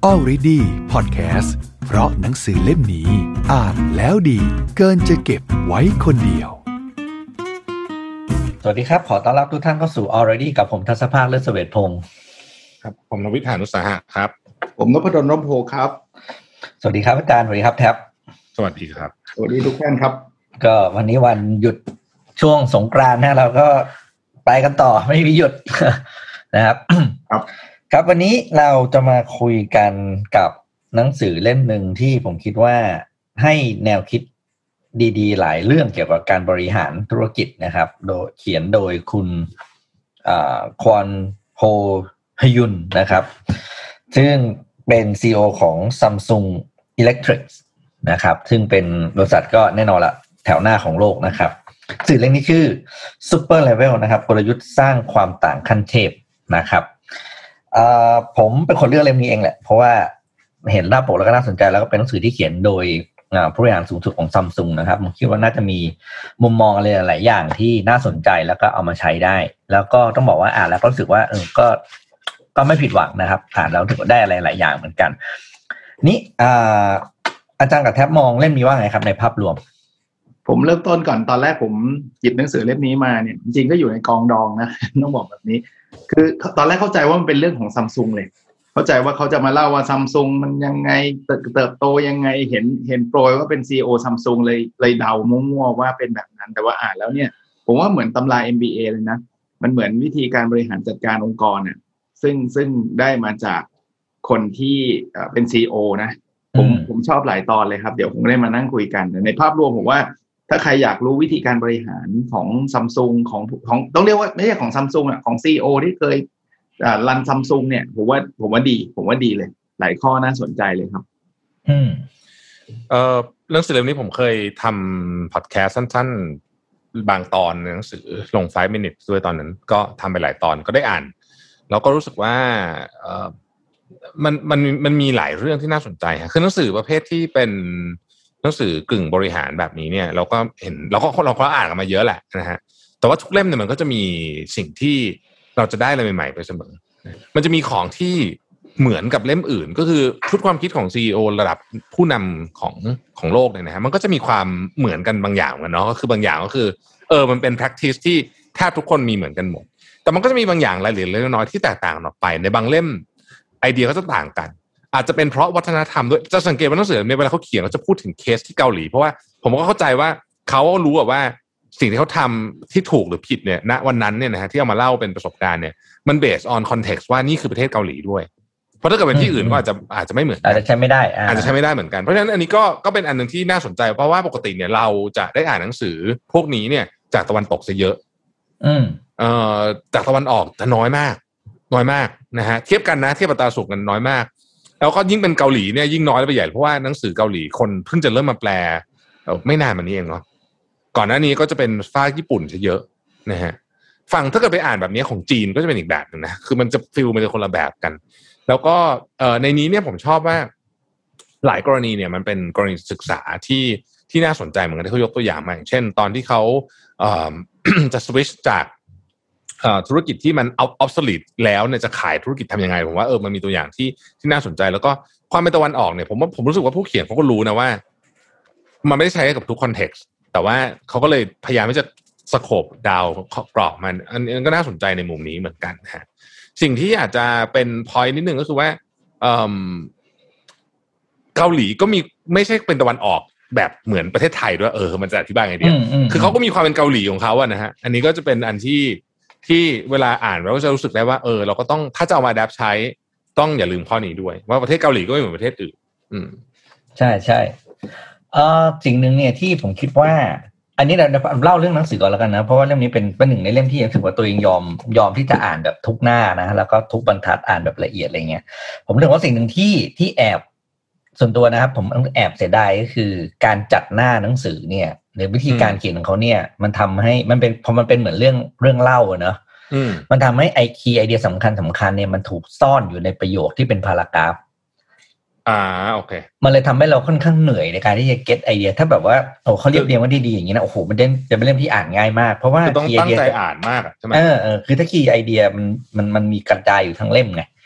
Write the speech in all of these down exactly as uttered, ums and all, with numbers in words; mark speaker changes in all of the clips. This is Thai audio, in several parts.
Speaker 1: Already Podcast เพราะหนังสือเล่มนี้อ่านแล้วดีเกินจะเก็บไว้คนเดียว
Speaker 2: สวัสดีครับขอต้อนรับทุกท่านเข้าสู่ Already กับผมทัศภาค เลิศเสวตพงศ์
Speaker 3: ครับผมนวิทย์ หานุสาหะครับ
Speaker 4: ผมนพดล ร่มโพครับ
Speaker 2: สวัสดีครับอาจารย์สวัสดีครับแท็บ
Speaker 3: สวัสดีครับ
Speaker 4: สวัสดีทุกท่านครับ
Speaker 2: ก็วันนี้วันหยุดช่วงสงกรานต์นะเราก็ไปกันต่อไม่มีหยุด นะครับ
Speaker 4: ครับ
Speaker 2: ครับวันนี้เราจะมาคุยกันกับหนังสือเล่มหนึ่งที่ผมคิดว่าให้แนวคิดดีๆหลายเรื่องเกี่ยวกับการบริหารธุรกิจนะครับโดยเขียนโดยคุณควอนโฮฮยุนนะครับซึ่งเป็น ซี อี โอ ของ Samsung Electronics นะครับซึ่งเป็นบริษัทก็แน่นอนละแถวหน้าของโลกนะครับสื่อเล่มนี้ชื่อ Super Level นะครับกลยุทธ์สร้างความต่างขั้นเทพนะครับผมเป็นคนเลือกเล่มนี้เองแหละเพราะว่าเห็นหน้าปกแล้วก็น่าสนใจแล้วก็เป็นหนังสือที่เขียนโดยผู้บริหารสูงสุดของ Samsung นะครับผมคิดว่าน่าจะมีมุมมองอะไรหลายอย่างที่น่าสนใจแล้วก็เอามาใช้ได้แล้วก็ต้องบอกว่าอ่านแล้วก็รู้สึกว่าเออก็ก็ไม่ผิดหวังนะครับอ่านแล้วถือว่าได้อะไรหลายอย่างเหมือนกันนี่อ่าอาจารย์กับแท็บมองเล่มนี้ว่าไงครับในภาพรวม
Speaker 4: ผมเริ่มต้นก่อนตอนแรกผมหยิบหนังสือเล่มนี้มาเนี่ยจริงๆก็อยู่ในกองดองนะต้องบอกแบบนี้คือตอนแรกเข้าใจว่ามันเป็นเรื่องของ Samsung เลยเข้าใจว่าเขาจะมาเล่าว่า Samsung มันยังไงเติบโตยังไงเห็นเห็นโปรยว่าเป็น ซี อี โอ Samsung เลยเลยเดามั่วๆว่าเป็นแบบนั้นแต่ว่าอ่านแล้วเนี่ยผมว่าเหมือนตำรา เอ็ม บี เอ เลยนะมันเหมือนวิธีการบริหารจัดการองค์กรน่ะซึ่งซึ่งได้มาจากคนที่เป็น ซี อี โอ นะผมผมชอบหลายตอนเลยครับเดี๋ยวผมได้มานั่งคุยกันในภาพรวมผมว่าถ้าใครอยากรู้วิธีการบริหารของ Samsung ของของต้องเรียกว่าไม่ใช่ของ Samsung อ่ะของ ซี อี โอ ที่เคยอ่ารัน Samsung เนี่ยผมว่าผมว่าดีผมว่าดีเลยหลายข้อน่าสนใจเลยครับ
Speaker 2: อืม
Speaker 3: เอ่อเรื่องสื่อเล่มนี้ผมเคยทำพอดแคสต์สั้นๆบางตอนในหนังสือลงไฟว์ minutes ด้วยตอนนั้นก็ทำไปหลายตอนก็ได้อ่านแล้วก็รู้สึกว่าเอ่อมันมันมันมีหลายเรื่องที่น่าสนใจฮะคือหนังสือประเภทที่เป็นหนังสือกึ่งบริหารแบบนี้เนี่ยเราก็เห็นเราก็เราก็อ่านกันมาเยอะแหละนะฮะแต่ว่าทุกเล่มเนี่ยมันก็จะมีสิ่งที่เราจะได้อะไรใหม่ๆไปเสมอมันจะมีของที่เหมือนกับเล่มอื่นก็คือชุดความคิดของ ซี อี โอ ระดับผู้นำของของโลกเนี่ยนะฮะมันก็จะมีความเหมือนกันบางอย่างกันเนาะก็คือบางอย่างก็คือเออมันเป็น practice ที่แทบทุกคนมีเหมือนกันหมดแต่มันก็จะมีบางอย่างรายละเอียดเล็กน้อยที่แตกต่างออกไปในบางเล่มไอเดียก็จะต่างกันอาจจะเป็นเพราะวัฒนธรรมด้วยจะสังเกตว่าหนังสือเนี่ยเวลาเขาเขียนเขาจะพูดถึงเคสที่เกาหลีเพราะว่าผมก็เข้าใจว่าเขารู้ว่าสิ่งที่เขาทำที่ถูกหรือผิดเนี่ยณวันนั้นเนี่ยนะฮะที่เอามาเล่าเป็นประสบการณ์เนี่ยมัน based on context ว่านี่คือประเทศเกาหลีด้วยเพราะถ้าเกิดเป็นที่อื่นก็อาจจะอาจจะไม่เหมือน
Speaker 2: อาจจะใช้ไม่ได้
Speaker 3: อาจจะใช้ไม่ได้เหมือนกันเพราะฉะนั้นอันนี้ก็ก็เป็นอันนึงที่น่าสนใจเพราะว่าปกติเนี่ยเราจะได้อ่านหนังสือพวกนี้เนี่ยจากตะวันตกซะเยอะ
Speaker 2: อืม
Speaker 3: เอ่อจากตะวันออกจะน้อยมากน้อยมากนะฮะเทียบกันนะเทียบอัตราส่วนกันน้อยมากแล้วก็ยิ่งเป็นเกาหลีเนี่ยยิ่งน้อยไปใหญ่เพราะว่าหนังสือเกาหลีคนเพิ่งจะเริ่มมาแปลไม่นานมานี้เองเนาะก่อนหน้านี้ก็จะเป็นฝากญี่ปุ่นซะเยอะนะฮะฝั่งถ้าเกิดไปอ่านแบบนี้ของจีนก็จะเป็นอีกแบบนึงนะคือมันจะฟีลมันจะคนละแบบกันแล้วก็เอ่อในนี้เนี่ยผมชอบว่าหลายกรณีเนี่ยมันเป็นกรณีศึกษาที่ที่น่าสนใจเหมือนกันที่เขายกตัวอย่างมาอย่างเช่นตอนที่เขาเอ่อ จะสวิชจากธุรกิจที่มัน obsolete แล้วเนี่ยจะขายธุรกิจทำยังไงผมว่าเออมันมีตัวอย่างที่ที่น่าสนใจแล้วก็ความเป็นตะวันออกเนี่ยผมว่าผมรู้สึกว่าผู้เขียนเขาก็รู้นะว่ามันไม่ได้ใช้กับทุกคอนเท็กซ์แต่ว่าเขาก็เลยพยายามที่จะสโคปดาวกรอบมันอันนี้ก็น่าสนใจในมุมนี้เหมือนกันฮะสิ่งที่อาจจะเป็น point นิดนึงก็คือว่าเอ่อเกาหลีก็มีไม่ใช่เป็นตะวันออกแบบเหมือนประเทศไทยด้วยเออมันจะอธิบายไงดีคือเขาก็มีความเป็นเกาหลีของเขาอะนะฮะอันนี้ก็จะเป็นอันที่ที่เวลาอ่านเราก็จะรู้สึกได้ว่าเออเราก็ต้องถ้าจะเอามาดับใช้ต้องอย่าลืมข้อนี้ด้วยว่าประเทศเกาหลีก็ไม่เหมือนประเทศอื่นอืม
Speaker 2: ใช่ใช่เอ่อสิ่งหนึ่งเนี่ยที่ผมคิดว่าอันนี้เราเล่าเรื่องหนังสือก่อนแล้วกันนะเพราะว่าเล่มนี้เป็นเป็นหนึ่งในเล่มที่รู้สึกว่าตัวเองยอมยอมที่จะอ่านแบบทุกหน้านะแล้วก็ทุกบรรทัดอ่านแบบละเอียดอะไรเงี้ยผมรู้สึกว่าสิ่งหนึ่งที่ที่แอบส่วนตัวนะครับผมแอบเสียดายก็คือการจัดหน้าหนังสือเนี่ยหรือวิธีการเขียนของเขาเนี่ยมันทำให้มันเป็นพอมันเป็นเหมือนเรื่องเรื่องเล่าอะเนาะมันทำให้ไอคีย์ไอเดียสำคัญสำคัญเนี่ยมันถูกซ่อนอยู่ในประโยคที่เป็นพารากราฟ
Speaker 3: อ่าโอเค
Speaker 2: มันเลยทำให้เราค่อนข้างเหนื่อยในการที่จะเก็ตไอเดียถ้าแบบว่าโอ้เขาเรียบเรียงว่าดีๆอย่างนี้นะโอ้โหมันจะเป็นเล่มที่อ่านง่ายมากเพราะว่า
Speaker 3: ต้องตั้งใจอ่านมากใช่ไหม
Speaker 2: เออเออคือถ้าคีย์ไอเดียมันมันมันมีกระจายอยู่ทั้งเล่มไง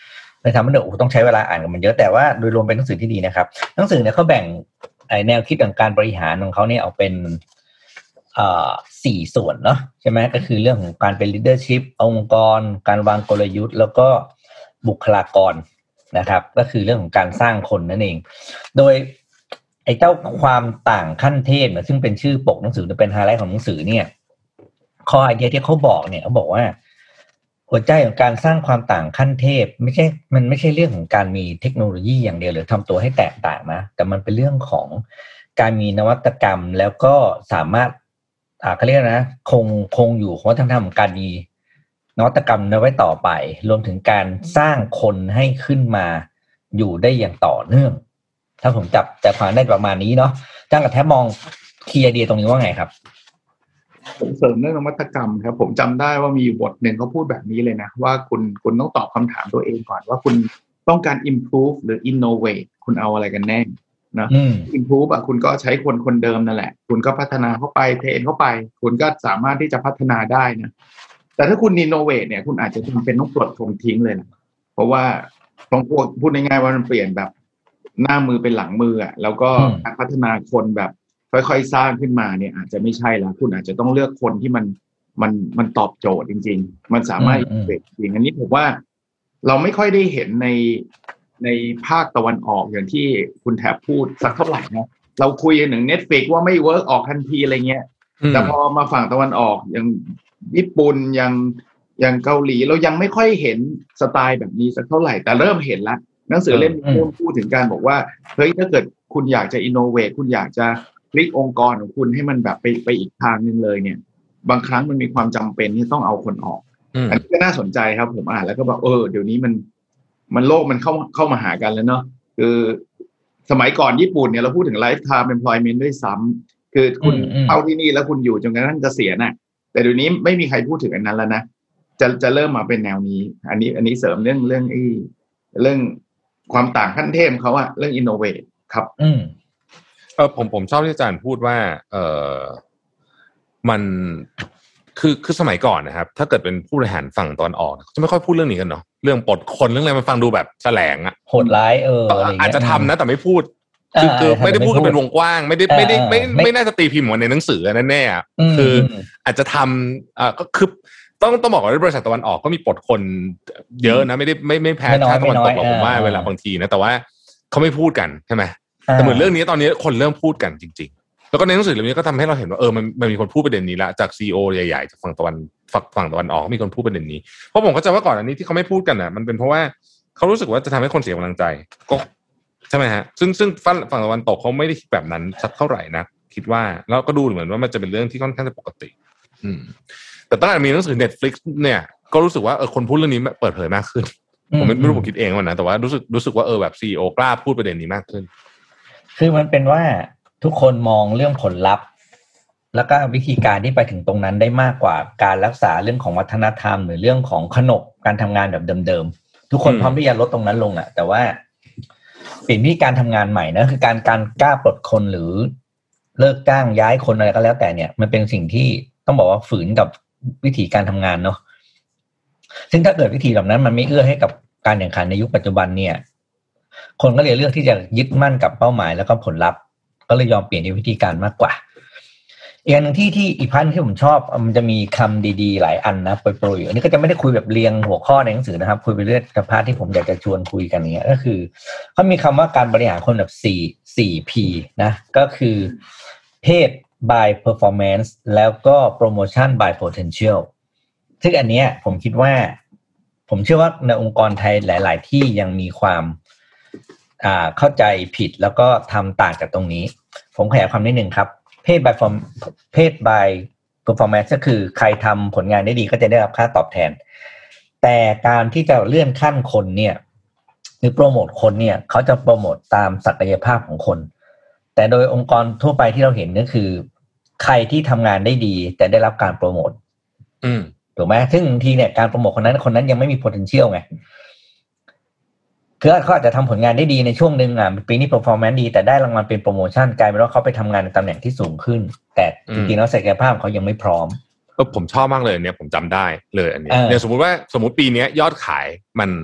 Speaker 2: เลยทำให้เราต้องใช้เวลาอ่านกับมันเยอะแต่ว่าโดยรวมเป็นหนังสือที่ดีนะครับหนังสือเนี่ยเขาแบ่งแนวคิดของการบริหารของเขาเนี่ยเอาเป็นอ่าสี่ส่วนเนาะใช่ไหมก็คือเรื่องของการเป็น leadership องค์กรการวางกลยุทธ์แล้วก็บุคลากรนะครับก็คือเรื่องของการสร้างคนนั่นเองโดยไอ้เจ้าความต่างขั้นเทพซึ่งเป็นชื่อปกหนังสือเป็นไฮไลท์ของหนังสือเนี่ยข้อไอเดียที่เขาบอกเนี่ยเขาบอกว่าหัวใจของการสร้างความต่างขั้นเทพไม่ใช่มันไม่ใช่เรื่องของการมีเทคโนโลยีอย่างเดียวหรือทำตัวให้แตกต่างนะแต่มันเป็นเรื่องของการมีนวัตกรรมแล้วก็สามารถอ่าเขาเรียกนะคงคงอยู่ของวัฒนธรรมของการมีนวัตกรรมนั้นไว้ต่อไปรวมถึงการสร้างคนให้ขึ้นมาอยู่ได้อย่างต่อเนื่องถ้าผมจับใจความได้ประมาณนี้เนาะจ้างกับแทบมองคีย์ไอเดียตรงนี้ว่าไงครับ
Speaker 4: ผมเสริมเรื่องนวัตกรรมครับผมจำได้ว่ามีบทหนึ่งเขาพูดแบบนี้เลยนะว่าคุณคุณต้องตอบคำถามตัวเองก่อนว่าคุณต้องการ improve หรือ innovate คุณเอาอะไรกันแน่นะ improve อ่ะคุณก็ใช้คนคนเดิมนั่นแหละคุณก็พัฒนาเข้าไปเทรนเข้าไปคุณก็สามารถที่จะพัฒนาได้นะแต่ถ้าคุณ innovate เนี่ยคุณอาจจะจำเป็นต้องปลดทงทิ้งเลยนะเพราะว่าต้องพูดง่ายๆว่ามันเปลี่ยนแบบหน้ามือเป็นหลังมืออ่ะแล้วก็การพัฒนาคนแบบค่อยๆสร้างขึ้นมาเนี่ยอาจจะไม่ใช่แล้วคุณอาจจะต้องเลือกคนที่มันมันมันตอบโจทย์จริงๆมันสามารถเปลี่ยนจริงอันนี้ผมว่าเราไม่ค่อยได้เห็นในในภาคตะวันออกอย่างที่คุณแถบพูดสักเท่าไหร่นะเราคุยกันถึง Netflix ว่าไม่เวิร์กออกทันทีอะไรเงี้ยแต่พอมาฝั่งตะวันออกอย่างญี่ปุ่นอย่างอย่างเกาหลีเรายังไม่ค่อยเห็นสไตล์แบบนี้สักเท่าไหร่แต่เริ่มเห็นแล้วหนังสือเล่มนี้เริ่มพูดถึงการบอกว่าเฮ้ยถ้าเกิดคุณอยากจะ innovate คุณอยากจะพลิกองค์กรของคุณให้มันแบบไปไปอีกทางนึงเลยเนี่ยบางครั้งมันมีความจำเป็นที่ต้องเอาคนออกอันนี้ก็น่าสนใจครับผมอ่านแล้วก็แบบเออเดี๋ยวนี้มันมันโลกมันเข้าเข้ามาหากันแล้วเนาะคือสมัยก่อนญี่ปุ่นเนี่ยเราพูดถึง lifetime employment ด้วยซ้ำคือคุณเข้าที่นี่แล้วคุณอยู่จนกระทั่งเกษียณน่ะแต่เดี๋ยวนี้ไม่มีใครพูดถึงอันนั้นแล้วนะจะจะเริ่มมาเป็นแนวนี้อันนี้อันนี้เสริมเรื่องเรื่องไอ้เรื่องความต่างขั้นเทพเขาอะเรื่อง innovate ครับ
Speaker 3: อืมเออผมผมชอบที่อาจารย์พูดว่าเออมันคือคือสมัยก่อนนะครับถ้าเกิดเป็นผู้บริหารฝั่งตอนออกจะไม่ค่อยพูดเรื่องนี้กันเนาะเรื่องปลดคนเรื่องอะไรมันฟังดูแบบแสลงอะ
Speaker 2: โหดร้ายเออ
Speaker 3: อาจจะทำนะแต่ไม่พูดคือคือไม่ได้พูดกันเป็นวงกว้างไม่ได้ไม่ได้ไม่ไม่น่าจะตีพิมพ์เหมือนในหนังสือนั่นแน่ๆคืออาจจะทำอ่าก็คือต้องต้องบอกว่าบริษัทตะวันออกก็มีปลดคนเยอะนะไม่ได้ไม่ไม่แพ้ทางตะวันตกหรอกผมว่าเวลาบางทีนะแต่ว่าเขาไม่พูดกันใช่ไหมแต่เหมือนเรื่องนี้ตอนนี้คนเริ่มพูดกันจริงๆแล้วก็ในหนังสือเล่มนี้ก็ทำให้เราเห็นว่าเออมันมันมีคนพูดประเด็นนี้ละจากซีอีโอใหญ่ๆจากฝั่งตะวันฝั่งฝั่งตะวันออกมีคนพูดประเด็นนี้เพราะผมก็จะว่าก่อนอันนี้ที่เขาไม่พูดกันอ่ะมันเป็นเพราะว่าเขารู้สึกว่าจะทำให้คนเสียกำลังใจก็ใช่ไหมฮะซึ่งซึ่งฝั่งฝั่งตะวันตกเขาไม่ได้คิดแบบนั้นสักเท่าไหร่นะคิดว่าแล้วก็ดูเหมือนว่ามันจะเป็นเรื่องที่ค่อนข้างจะปกติอืมแต่ตั้งแต่มีหนังสือ Netflix เนี่ยก็รู้สึกว่าเออคนพูดเรื่องนี้เปิดเผยมากขึ้นผมไม่รู้ผมคิดเองว่านะแต่ว่ารู้สึกรู้สึกว่าเออแบบ ซี อี โอ กล้าพูดประเด็นนี้มากขึ้น
Speaker 2: คือมันเป็นว่าทุกคนมองเรื่องผลลัพธ์แล้วก็วิธีการที่ไปถึงตรงนั้นได้มากกว่าการรักษาเรื่องของวัฒนธรรมหรือเรื่องของขนบการทำงานแบบเดิมๆทุกคนพร้อมที่จะลดตรงนั้นลงอ่ะแต่ว่าเปลี่ยนวิธีการทำงานใหม่นะคือการการกล้าปลดคนหรือเลิกจ้างย้ายคนอะไรก็แล้วแต่เนี่ยมันเป็นสิ่งที่ต้องบอกว่าฝืนกับวิธีการทำงานเนาะซึ่งถ้าเกิดวิธีแบบนั้นมันไม่เอื้อให้กับการแข่งขันในยุคปัจจุบันเนี่ยคนก็เลยเลือกที่จะยึดมั่นกับเป้าหมายแล้วก็ผลลัพธ์ก็เลยยอมเปลี่ยนวิธีการมากกว่าอีกอันนึงที่ที่อีกพันที่ผมชอบมันจะมีคำดีๆหลายอันนะโปรยๆอันนี้ก็จะไม่ได้คุยแบบเรียงหัวข้อในหนังสือนะครับคุยไปเรื่อยแต่พาร์ทที่ผมอยากจะชวนคุยกันเนี้ยก็คือเขามีคำว่าการบริหารคนแบบสี่ สี่ พี นะก็คือเพศ by performance แล้วก็ promotion by potential ซึ่งอันเนี้ยผมคิดว่าผมเชื่อว่าในองค์กรไทยหลายๆที่ยังมีความอ่าเข้าใจผิดแล้วก็ทำต่างจากตรงนี้ผมขยายความนิดนึงครับเพศ by form เพศ by performance ก็คือใครทำผลงานได้ดีก็จะได้รับค่าตอบแทนแต่การที่จะเลื่อนขั้นคนเนี่ยหรือโปรโมทคนเนี่ยเขาจะโปรโมทตามศักยภาพของคนแต่โดยองค์กรทั่วไปที่เราเห็นก็คือใครที่ทำงานได้ดีแต่ได้รับการโปรโมท
Speaker 3: อืม
Speaker 2: ถูกไหมซึ่งบางทีเนี่ยการโปรโมทคนนั้นคนนั้นยังไม่มี potential ไงคือเขาอาจจะทำผลงานได้ดีในช่วงหนึ่งอ่ะปีนี้ performance ดีแต่ได้รางวัลเป็นโปรโมชั่นกลายเป็นว่าเขาไปทำงานในตำแหน่งที่สูงขึ้นแต่จริงๆแล้วศักยภาพเขายังไม่พร้อม
Speaker 3: เออผมชอบมากเลยเนี่ยผมจำได้เลยอันนี้เนี่ยสมมุติว่าสมมุติปีนี้ยอดขายมันถ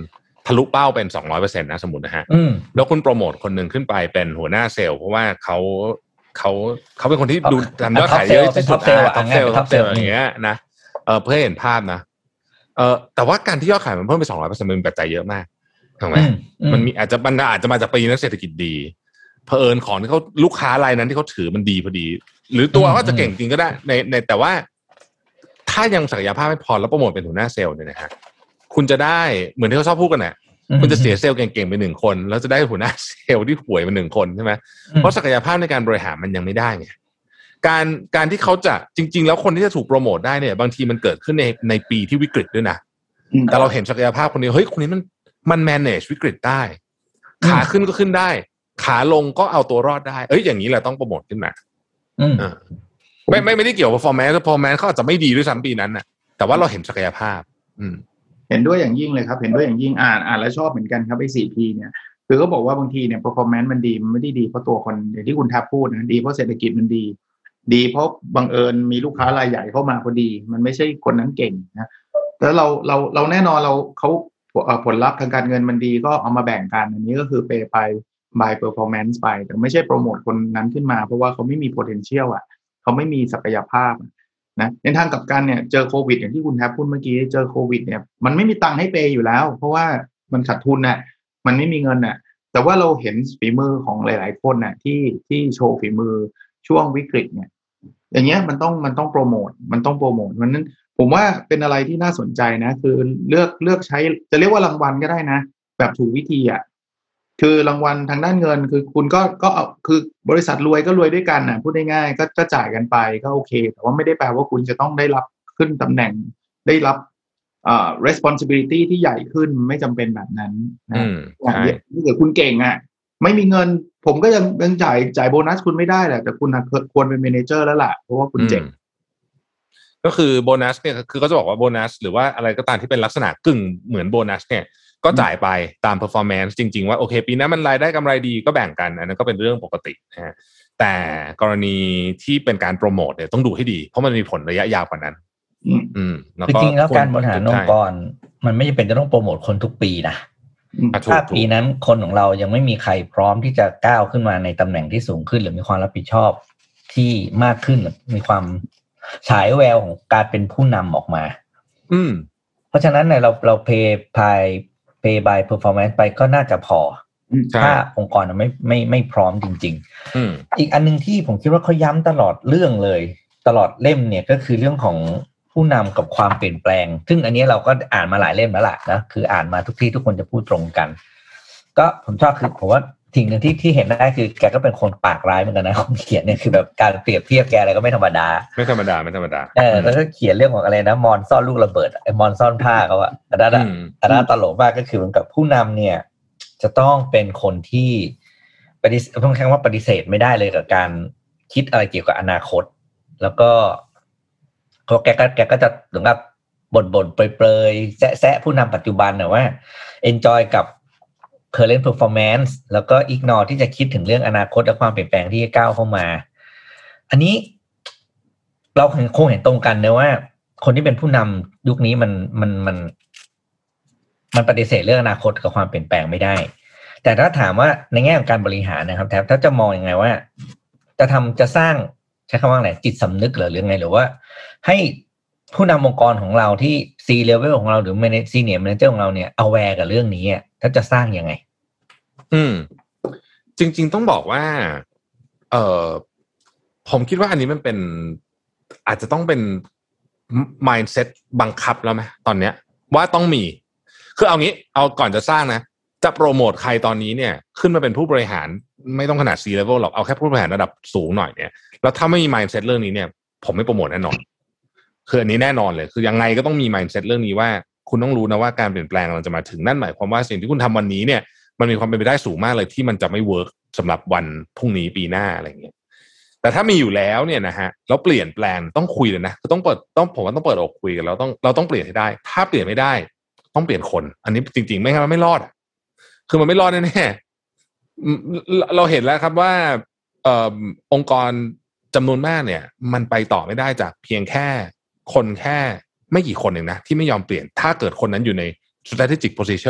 Speaker 3: ทะลุเป้าเป็น สองร้อยเปอร์เซ็นต์ นะสมมุตินะฮะแล้วคุณโปรโมทคนนึงขึ้นไปเป็นหัวหน้าเซลล์เพราะว่าเขาเขาเขาเป็นคนที่ดูทำยอดขายเยอะที่สุดอ่ะท็อปเซลล์ท็อปเซลล์อย่างเงี้ยนะเออเพื่อเห็นภาพนะเออแต่ว่าการที่ยอดขายมันเพิ่มไป สองร้อยเปอร์เซ็นต์ มันมีปัจจัยเยอะมากถูกไหมมันมีอาจจะมันอาจจะมาจากปีนั้นเศรษฐกิจดีเผอิญของที่เขาลูกค้ารายนั้นที่เขาถือมันดีพอดีหรือตัวก็จะเก่งจริงก็ได้ในในแต่ว่าถ้ายังศักยภาพไม่พอแล้วโปรโมทเป็นหัวหน้าเซลล์เนี่ยนะฮะคุณจะได้เหมือนที่เขาชอบพูดกันน่ะคุณจะเสียเซลล์เก่งๆไปหนึ่งคนแล้วจะได้หัวหน้าเซลล์ที่ห่วยมาหนึ่งคนใช่ไหมเพราะศักยภาพในการบริหารมันยังไม่ได้ไงการการที่เขาจะจริงๆแล้วคนที่จะถูกโปรโมทได้เนี่ยบางทีมันเกิดขึ้นในในปีที่วิกฤตด้วยนะแต่เราเห็นศักยภาพคนนี้เฮ้ยคนนี้มันมัน manage วิกฤตได้ขาขึ้นก็ขึ้นได้ขาลงก็เอาตัวรอดได้เอ้ยอย่างนี้แหละต้องโปรโมทขึ้นมาไม่ไม่ไม่ได้เกี่ยวกับ performance performance เขาอาจจะไม่ดีด้วยซ้ำปีนั้นน่ะแต่ว่าเราเห็นศักยภาพอืม
Speaker 4: เห็นด้วยอย่างยิ่งเลยครับเห็นด้วยอย่างยิ่งอ่านอ่านแล้วชอบเหมือนกันครับไอ้ สี่ พี เนี่ยคือเขาบอกว่าบางทีเนี่ย performance มันดีมันไม่ได้ดีเพราะตัวคนอย่างที่คุณแทบพูดนะดีเพราะเศรษฐกิจมันดีดีเพราะบังเอิญมีลูกค้ารายใหญ่เข้ามาพอดีมันไม่ใช่คนนั้นเก่งนะแล้วเราเราเราแน่นอนเราเขาผลลัพธ์ทางการเงินมันดีก็เอามาแบ่งกันอันนี้ก็คือ pay ไป by performance ไปแต่ไม่ใช่โปรโมทคนนั้นขึ้นมาเพราะว่าเขาไม่มี potential อ่ะเขาไม่มีศักยภาพนะในทางกลับกันเนี่ยเจอโควิดอย่างที่คุณแทบพูดเมื่อกี้เจอโควิดเนี่ยมันไม่มีตังค์ให้เปย์อยู่แล้วเพราะว่ามันขาดทุนน่ะมันไม่มีเงินน่ะแต่ว่าเราเห็นฝีมือของหลายๆคนน่ะที่ที่โชว์ฝีมือช่วงวิกฤตเนี่ยอย่างเงี้ยมันต้องมันต้องโปรโมทมันต้องโปรโมทมันนั้นผมว่าเป็นอะไรที่น่าสนใจนะคือเลือกเลือกใช้จะเรียกว่ารางวัลก็ได้นะแบบถูกวิธีอ่ะคือรางวัลทางด้านเงินคือคุณก็ก็คือบริษัทรวยก็รวยด้วยกันน่ะพูดง่ายๆก็จะจ่ายกันไปก็โอเคแต่ว่าไม่ได้แปลว่าคุณจะต้องได้รับขึ้นตำแหน่งได้รับอ่า responsibility ที่ใหญ่ขึ้นไม่จำเป็นแบบนั้นนะอย่างเงี้ยถ้าเกิดคุณเก่งอ่ะไม่มีเงินผมก็ยังยังจ่ายจ่ายโบนัสคุณไม่ได้แหละแต่คุณควรเป็นเมเนเจอร์แล้วล่ะเพราะว่าคุณเจ๋ง
Speaker 3: ก็คือโบนัสเนี่ยคือเขาจะบอกว่าโบนัสหรือว่าอะไรก็ตามที่เป็นลักษณะกึ่งเหมือนโบนัสเนี่ยก็จ่ายไปตาม performance จริงๆว่าโอเคปีนั้นมันรายได้กำไรดีก็แบ่งกันอันนั้นก็เป็นเรื่องปกตินะฮะแต่กรณีที่เป็นการโปรโมทเนี่ยต้องดูให้ดีเพราะมันมีผลระยะยาวกว่านั้น
Speaker 2: อืมจริงๆแล้วการบริหารองค์กรมันไม่จำเป็นจะต้องโปรโมทคนทุกปีนะถ้าปีนั้นคนของเรายังไม่มีใครพร้อมที่จะก้าวขึ้นมาในตำแหน่งที่สูงขึ้นหรือมีความรับผิดชอบที่มากขึ้นมีความฉายแววของการเป็นผู้นำออกมา
Speaker 3: อืม
Speaker 2: เพราะฉะนั้นเนี่ยเราเรา pay by pay by performance ไปก็น่าจะพอถ้าองค์กรไม่ไม่ไม่พร้อมจริงๆ
Speaker 3: อ,
Speaker 2: อีกอันนึงที่ผมคิดว่าเขาย้ำตลอดเรื่องเลยตลอดเล่มเนี่ยก็คือเรื่องของผู้นำกับความเปลี่ยนแปลงซึ่งอันนี้เราก็อ่านมาหลายเล่มแล้วล่ะนะคืออ่านมาทุกที่ทุกคนจะพูดตรงกันก็ผมชอบคือผมว่าสิ่งหนึ่งที่ที่เห็นได้คือแกก็เป็นคนปากร้ายเหมือนกันนะคนเขียนเนี่ยคือแบบการเปรียบเทียบแกอะไรก็ไม่ธรรมดา
Speaker 3: ไม่ธรรมดาไม่ธรรมดา
Speaker 2: เออแล้วก็เขียนเรื่องของอะไรนะมอนซ่อนลูกระเบิดไอ้มอนซ่อนผ้าเขาอะอันนั้นอันนั้นตลกมากก็คือเหมือนกับผู้นำเนี่ยจะต้องเป็นคนที่ปฏิต้องใช้คำว่าปฏิเสธไม่ได้เลยกับการคิดอะไรเกี่ยวกับอนาคตแล้วก็เขาแกก็แกก็จะเหมือนกับบ่นๆเปรยๆแซะๆผู้นำปัจจุบันน่ะว่า enjoy กับ current performance แล้วก็ ignore ที่จะคิดถึงเรื่องอนาคตและความเปลี่ยนแปลงที่จะก้าวเข้ามาอันนี้เราคงเห็นตรงกันนะว่าคนที่เป็นผู้นำยุคนี้มันมันมันมันปฏิเสธเรื่องอนาคตกับความเปลี่ยนแปลงไม่ได้แต่ถ้าถามว่าในแง่ของการบริหารนะครับแทบถ้าจะมองยังไงว่าจะทำจะสร้างใช้คำว่าอะไรจิตสำนึกหรือไงหรือว่าให้ผู้นำองค์กรของเราที่ C level ของเราหรือ senior manager ของเราเนี่ย aware กับเรื่องนี้ถ้าจะสร้างยังไง
Speaker 3: อืมจริงๆต้องบอกว่าเอ่อผมคิดว่าอันนี้มันเป็นอาจจะต้องเป็น mindset บังคับแล้วไหมตอนเนี้ยว่าต้องมีคือเอางี้เอาก่อนจะสร้างนะจะโปรโมทใครตอนนี้เนี่ยขึ้นมาเป็นผู้บริหารไม่ต้องขนาด C level หรอกเอาแค่ผู้บริหารระดับสูงหน่อยเนี่ยแล้วถ้าไม่มี mindset เรื่องนี้เนี่ยผมไม่โปรโมทแน่นอนคืออันนี้แน่นอนเลยคือยังไงก็ต้องมี mindset เรื่องนี้ว่าคุณต้องรู้นะว่าการเปลี่ยนแปลงเราจะมาถึงนั่นหมายความว่าสิ่งที่คุณทำวันนี้เนี่ยมันมีความเป็นไปได้สูงมากเลยที่มันจะไม่เวิร์กสำหรับวันพรุ่งนี้ปีหน้าอะไรอย่างเงี้ยแต่ถ้ามีอยู่แล้วเนี่ยนะฮะแล้วเปลี่ยนแปลงต้องคุยเลยนะคือต้องเปิดต้องผมว่าต้องเปิดอกคุยกันแล้วต้องเราต้องเปลี่ยนให้ได้ถ้าเปลี่ยนไม่ได้ต้องเปลี่ยนคนอันนี้จริงๆไม่งั้นมันไม่รอดคือมันไม่รอดแน่ๆเราเห็นแล้วครับว่าเอ่อองค์กรจำนวนมากเนี่ยมันไปต่อไม่ได้จากเพียงแค่คนแค่ไม่กี่คนเองนะที่ไม่ยอมเปลี่ยนถ้าเกิดคนนั้นอยู่ใน strategic position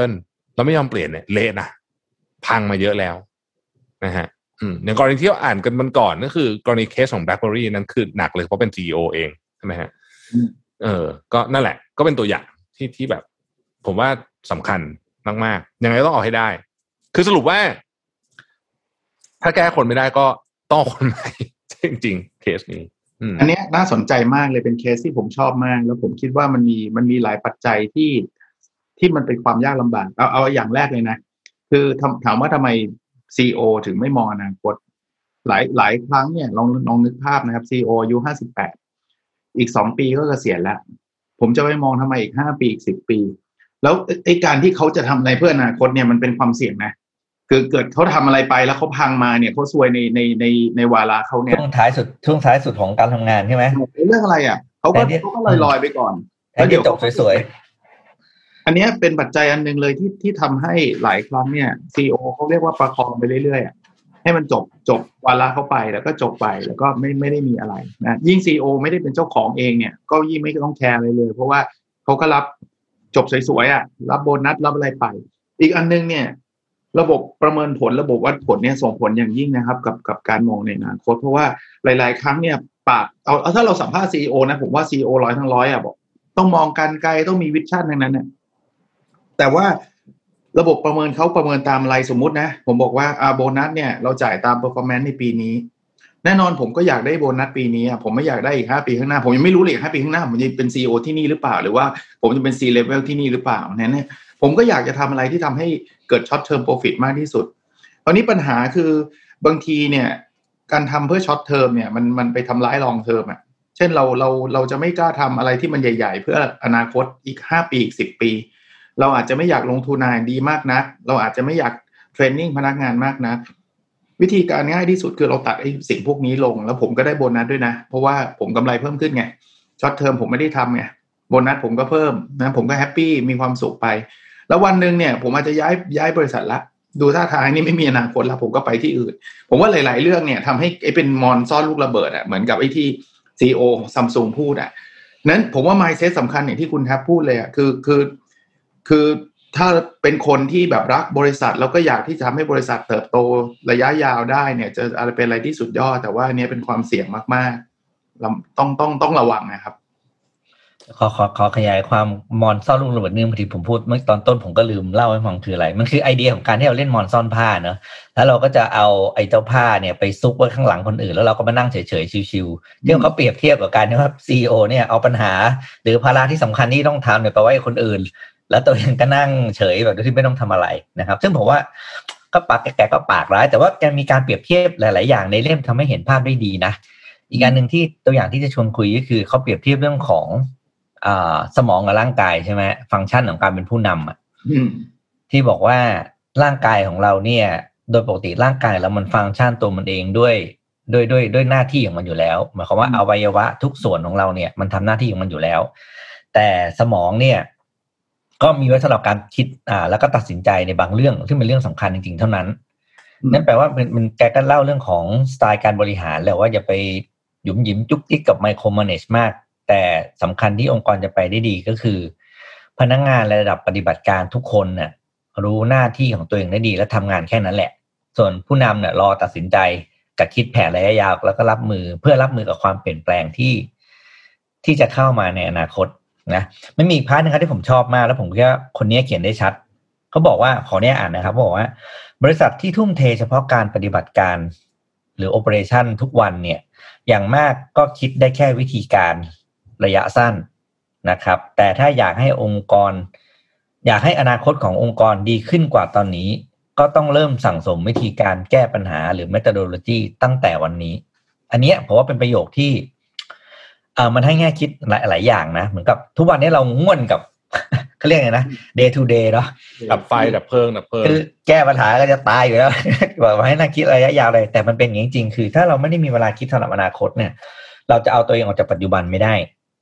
Speaker 3: แล้วไม่ยอมเปลี่ยนเนี่ยเละนะพังมาเยอะแล้วนะฮะอืมอย่างกรณีที่เราอ่านกันมันก่อนก็คือกรณีเคสของ BlackBerry นั้นคือหนักเลยเพราะเป็น ซี อี โอ เองใช่ไหมฮะเออก็นั่นแหละก็เป็นตัวอย่างที่ที่แบบผมว่าสำคัญมากๆยังไงต้องเอาให้ได้คือสรุปว่าถ้าแก้คนไม่ได้ก็ต้องคนใหม่จริงๆเคสนี้
Speaker 4: อันนี้น่าสนใจมากเลยเป็นเคสที่ผมชอบมากแล้วผมคิดว่ามันมีมันมีหลายปัจจัยที่ที่มันเป็นความยากลำบากเอาเอาอย่างแรกเลยนะคือถามว่าทำไม ซี อี โอ ถึงไม่มองอนาคตหลายหลายครั้งเนี่ยลองลองนึกภาพนะครับ ซี อี โอ อายุห้าสิบแปดอีกสองปีก็เกษียณแล้วผมจะไปมองทำไมอีกห้าปีอีกสิบปีแล้วไอ้การที่เขาจะทำอะไรเพื่ออนาคตเนี่ยมันเป็นความเสี่ยงนะคือเกิดเขาทำอะไรไปแล้วเขาพังมาเนี่ยเขาซวยในในในในวาระเขาเนี่ย
Speaker 2: ช่วงท้ายสุดช่วงท้ายสุดของการทำงานใช่ไหม
Speaker 4: เรื่องอะไรอ่ะเขาก็เขาก็ลอยลอยไปก่อน
Speaker 2: แล้วเดี๋ยวจบสวย
Speaker 4: ๆอันนี้เป็นปัจจัยอันนึงเลยที่ที่ทำให้หลายครั้งเนี่ย ซี อี โอ เขาเรียกว่าประคองไปเรื่อยๆให้มันจบจบวาระเข้าไปแล้วก็จบไปแล้วก็ไม่ไม่ได้มีอะไรนะยิ่ง ซี อี โอ ไม่ได้เป็นเจ้าของเองเนี่ยก็ยิ่งไม่ต้องแคร์อะไรเลยเพราะว่าเขาก็รับจบสวยๆอ่ะรับโบนัสรับอะไรไปอีกอันนึงเนี่ยระบบประเมินผลระบบวัดผลเนี่ยส่งผลอย่างยิ่งนะครับกับกับการมองในอนาคตเพราะว่าหลายๆครั้งเนี่ยปากเอาเอาถ้าเราสัมภาษณ์ ซี อี โอ นะผมว่า ซี อี โอ ร้อยทั้งร้อยอ่ะบอกต้องมองการไกลต้องมีวิชั่นทั้งนั้นเนี่ยแต่ว่าระบบประเมินเขาประเมินตามอะไรสมมุตินะผมบอกว่าอ่าโบนัสเนี่ยเราจ่ายตาม performance ในปีนี้แน่นอนผมก็อยากได้โบนัสปีนี้อ่ะผมไม่อยากได้อีกห้าปีข้างหน้าผมยังไม่รู้เลยห้าปีข้างหน้าผมจะเป็น ซี อี โอ ที่นี่หรือเปล่าหรือว่าผมจะเป็น C level ที่นี่หรือเปล่าเนี่ยผมก็อยากจะทำอะไรที่ทำให้เกิด short term profit มากที่สุดตอนนี้ปัญหาคือบางทีเนี่ยการทำเพื่อ short term เนี่ยมันมันไปทำร้าย long term อ่ะเช่นเราเราเราจะไม่กล้าทำอะไรที่มันใหญ่ๆเพื่ออนาคตอีกห้าปีอีกสิบปีเราอาจจะไม่อยากลงทุนนานดีมากนักเราอาจจะไม่อยากเทรนนิ่งพนักงานมากนักวิธีการง่ายที่สุดคือเราตัดไอ้สิ่งพวกนี้ลงแล้วผมก็ได้โบนัสด้วยนะเพราะว่าผมกำไรเพิ่มขึ้นไง short term ผมไม่ได้ทำไงโบนัสผมก็เพิ่มนะผมก็แฮปปี้มีความสุขไปแล้ววันนึงเนี่ยผมอาจจะย้ายย้ายบริษัทละดูท่าทางนี่ไม่มีอนาคตแล้วผมก็ไปที่อื่นผมว่าหลายๆเรื่องเนี่ยทำให้ไอ้เป็นมอนซ่อนลูกระเบิดอ่ะเหมือนกับไอ้ที่ ซี อี โอ ของ Samsung พูดอ่ะนั้นผมว่า mindset สำคัญอย่างที่คุณแทบพูดเลยอ่ะคือคือคือถ้าเป็นคนที่แบบรักบริษัทแล้วก็อยากที่จะทำให้บริษัทเติบโตระยะยาวได้เนี่ยจะอะไรเป็นอะไรที่สุดยอดแต่ว่าอันนี้เป็นความเสี่ยงมากๆเราต้องต้องต้องระวังนะครับ
Speaker 2: ขอขอขอขยายความมอนซ่อนลูกระเบิดนึงบางทีผมพูดเมื่อตอนต้นผมก็ลืมเล่าให้ฟังคืออะไรมันคือไอเดียของการที่เราเล่นมอนซ่อนผ้าเนอะแล้วเราก็จะเอาไอ้เจ้าผ้าเนี่ยไปซุกไว้ข้างหลังคนอื่นแล้วเราก็มานั่งเฉยๆชิวๆที่เขาเปรียบเทียบกับการที่ว่า ซี อี โอ เนี่ยเอาปัญหาหรือภาระที่สำคัญที่ต้องทำเนี่ยไปไว้คนอื่นแล้วตัวเองก็นั่งเฉยแบบที่ไม่ต้องทำอะไรนะครับซึ่งผมว่าก็ปากแกก็ปากร้ายแต่ว่าแกมีการเปรียบเทียบหลายๆอย่างในเล่มทำให้เห็นภาพได้ดีนะอีกอันนึงที่ตัวอย่างที่จะชวนคุยก็คือเขาเปรียบเทียบเรื่องของอ่าสมองกับร่างกายใช่ไหมฟังก์ชันของการเป็นผู้นำอ่ะที่บอกว่าร่างกายของเราเนี่ยโดยปกติร่างกายแล้วมันฟังก์ชันตัวมันเองด้วยด้วยด้วยด้วยหน้าที่ของมันอยู่แล้วหมายความว่าอวัยวะทุกส่วนของเราเนี่ยมันทำหน้าที่ของมันอยู่แล้วแต่สมองเนี่ยก็มีไว้สำหรับการคิดอ่าแล้วก็ตัดสินใจในบางเรื่องที่เป็นเรื่องสำคัญจริงๆเท่านั้นนั่นแปลว่ามันมันแกก็เล่าเรื่องของสไตล์การบริหารแล้วว่าอย่าไปหยุมหยิมจุกจิกกับไมโครแมเนจมากแต่สำคัญที่องค์กรจะไปได้ดีก็คือพนักงานระดับปฏิบัติการทุกคนน่ะรู้หน้าที่ของตัวเองได้ดีและทำงานแค่นั้นแหละส่วนผู้นำเนี่ยรอตัดสินใจกับคิดแผนระยะยาวแล้วก็รับมือเพื่อรับมือกับความเปลี่ยนแปลงที่ที่จะเข้ามาในอนาคตนะไม่มีอีกพาร์ทนึงครับที่ผมชอบมากแล้วผมคิดว่าคนนี้เขียนได้ชัดเขาบอกว่าขอเนี้ยอ่านนะครับบอกว่าบริษัทที่ทุ่มเทเฉพาะการปฏิบัติการหรือโอเปอเรชั่นทุกวันเนี่ยอย่างมากก็คิดได้แค่วิธีการระยะสั้นนะครับแต่ถ้าอยากให้องค์กรอยากให้อนาคตขององค์กรดีขึ้นกว่าตอนนี้ก็ต้องเริ่มสั่งสมวิธีการแก้ปัญหาหรือ methodology ตั้งแต่วันนี้อันนี้ผมว่าเป็นประโยคที่อ่ามันให้แง่คิดหลายหลายอย่างนะเหมือนกับทุกวันนี้เราง่วนกับเขาเรียกไงนะ day to day เนาะ
Speaker 3: ดับไฟดับเพลิงดับเพลิง
Speaker 2: คือแก้ปัญหาก็จะตายอยู่แล้วบอกว่าให้นั่งคิดระยะยาวเลยแต่มันเป็นอย่างนี้จริงๆคือถ้าเราไม่ได้มีเวลาคิดสำหรับอนาคตเนี่ยเราจะเอาตัวเองออกจากปัจจุบันไม่ได้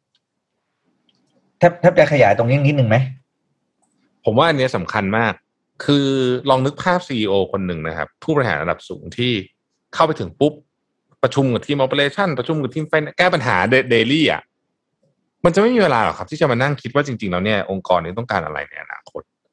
Speaker 2: แทบแทบจะขยายตรงนี้นิดนึงไหม
Speaker 3: ผมว่าอันนี้สำคัญมากคือลองนึกภาพ ซี อี โอ คนหนึ่งนะครับผู้บริหารระดับสูงที่เข้าไปถึงปุ๊บประชุมกับทีม operation ประชุมกับทีมไฟแก้ปัญหาเดลี่อ่ะมันจะไม่มีเวลาหรอกครับที่จะมานั่งคิดว่าจริงๆแล้วเนี่ยองค์กรนี้ต้องการอะไรในอนาคต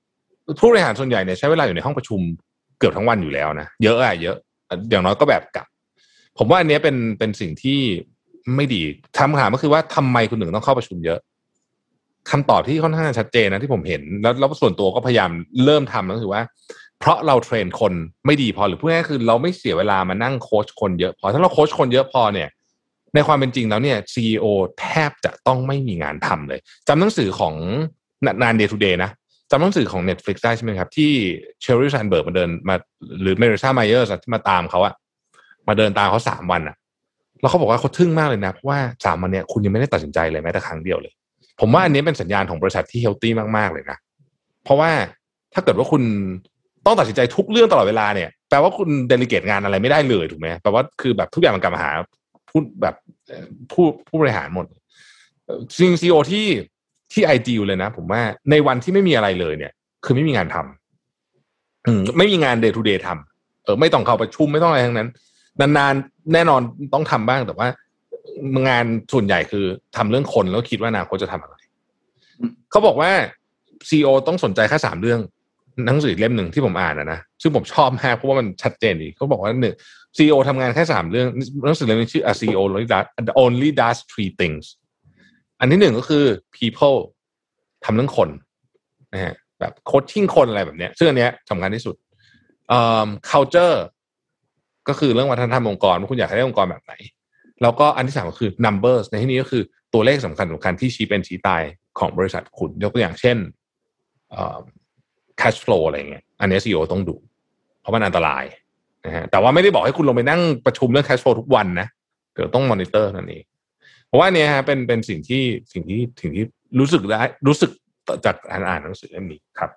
Speaker 3: ผู้บริหารส่วนใหญ่เนี่ยใช้เวลาอยู่ในห้องประชุมเกือบทั้งวันอยู่แล้วนะเยอะอะเยอะอย่างน้อยก็แบบกลับผมว่าอันนี้เป็นเป็นสิ่งที่ไม่ดีคำถามก็คือว่าทำไมคุณถึงต้องเข้าประชุมเยอะคำตอบที่ค่อนข้างชัดเจนนะที่ผมเห็นแล้วแล้วส่วนตัวก็พยายามเริ่มทำก็คือว่าเพราะเราเทรนคนไม่ดีพอหรือพูดง่ายๆคือเราไม่เสียเวลามานั่งโค้ชคนเยอะพอถ้าเราโค้ชคนเยอะพอเนี่ยในความเป็นจริงแล้วเนี่ย ซี อี โอ แทบจะต้องไม่มีงานทำเลยจำหนังสือของนาน Day to Day นะจำหนังสือของ Netflix ได้ใช่ไหมครับที่เชอร์รี่ แซนเบิร์กมาเดินมาหรือเมริซา ไมเออร์สที่มาตามเขาอะมาเดินตามเขาสามวันอะแล้วเขาบอกว่าเขาทึ่งมากเลยนะเพราะว่าสามวันเนี่ยคุณยังไม่ได้ตัดสินใจเลยแม้แต่ครั้งเดียวเลยผมว่าอันนี้เป็นสัญญาณของบริษัทที่เฮลตี้มากๆเลยนะเพราะว่าถ้าเกิดว่าคุณต้องตัดสินใจทุกเรื่องตลอดเวลาเนี่ยแปลว่าคุณเดลิเกตงานอะไรไม่ได้เลยถูกไหมแปลว่าคือแบบทุกอย่างมันกลับมาหาผู้แบบผู้ผู้บริหารหมดจริง ซี อี โอ ที่ที่ไอเดียเลยนะผมว่าในวันที่ไม่มีอะไรเลยเนี่ยคือไม่มีงานทำอืมไม่มีงาน day to day ทำเออไม่ต้องเข้าประชุมไม่ต้องอะไรทั้งนั้นนานๆแน่นอนต้องทำบ้างแต่ว่างานส่วนใหญ่คือทำเรื่องคนแล้วคิดว่าอนาคตจะทำอะไรเขาบอกว่า ซี อี โอ ต้องสนใจแค่สามเรื่องหนังสือเล่มหนึ่งที่ผมอ่านนะนะซึ่งผมชอบมากเพราะว่ามันชัดเจนดีเขาบอกว่าหนึ่ง ซี อี โอ ทำงานแค่สามเรื่องหนังสือเล่มนี้ชื่อ ซี อี โอ only does three things อันที่หนึ่งก็คือ people ทำเรื่องคนนะฮะแบบโค้ชชิ่งคนอะไรแบบเนี้ยซึ่งอันเนี้ยสำคัญที่สุดเอ่อ culture ก็คือเรื่องวัฒนธรรมองค์กรว่าคุณอยากให้องค์กรแบบไหนแล้วก็อันที่สามก็คือ numbers ในที่นี้ก็คือตัวเลขสำคัญสำคัญที่ชี้เป็นชี้ตายของบริษัทคุณยกตัวอย่างเช่นเอ่อ cash flow อะไรเงี้ยอันนี้ ซี อี โอ ต้องดูเพราะมันอันตรายนะฮะแต่ว่าไม่ได้บอกให้คุณลงไปนั่งประชุมเรื่อง cash flow ทุกวันนะเดี๋ยวต้อง monitor นั่นเองเพราะว่าเนี่ยฮะเป็นเป็นสิ่งที่สิ่งที่สิ่งที่รู้สึกได้รู้สึกจากอ่านอ่านหนังสือเล่มนี้ครับ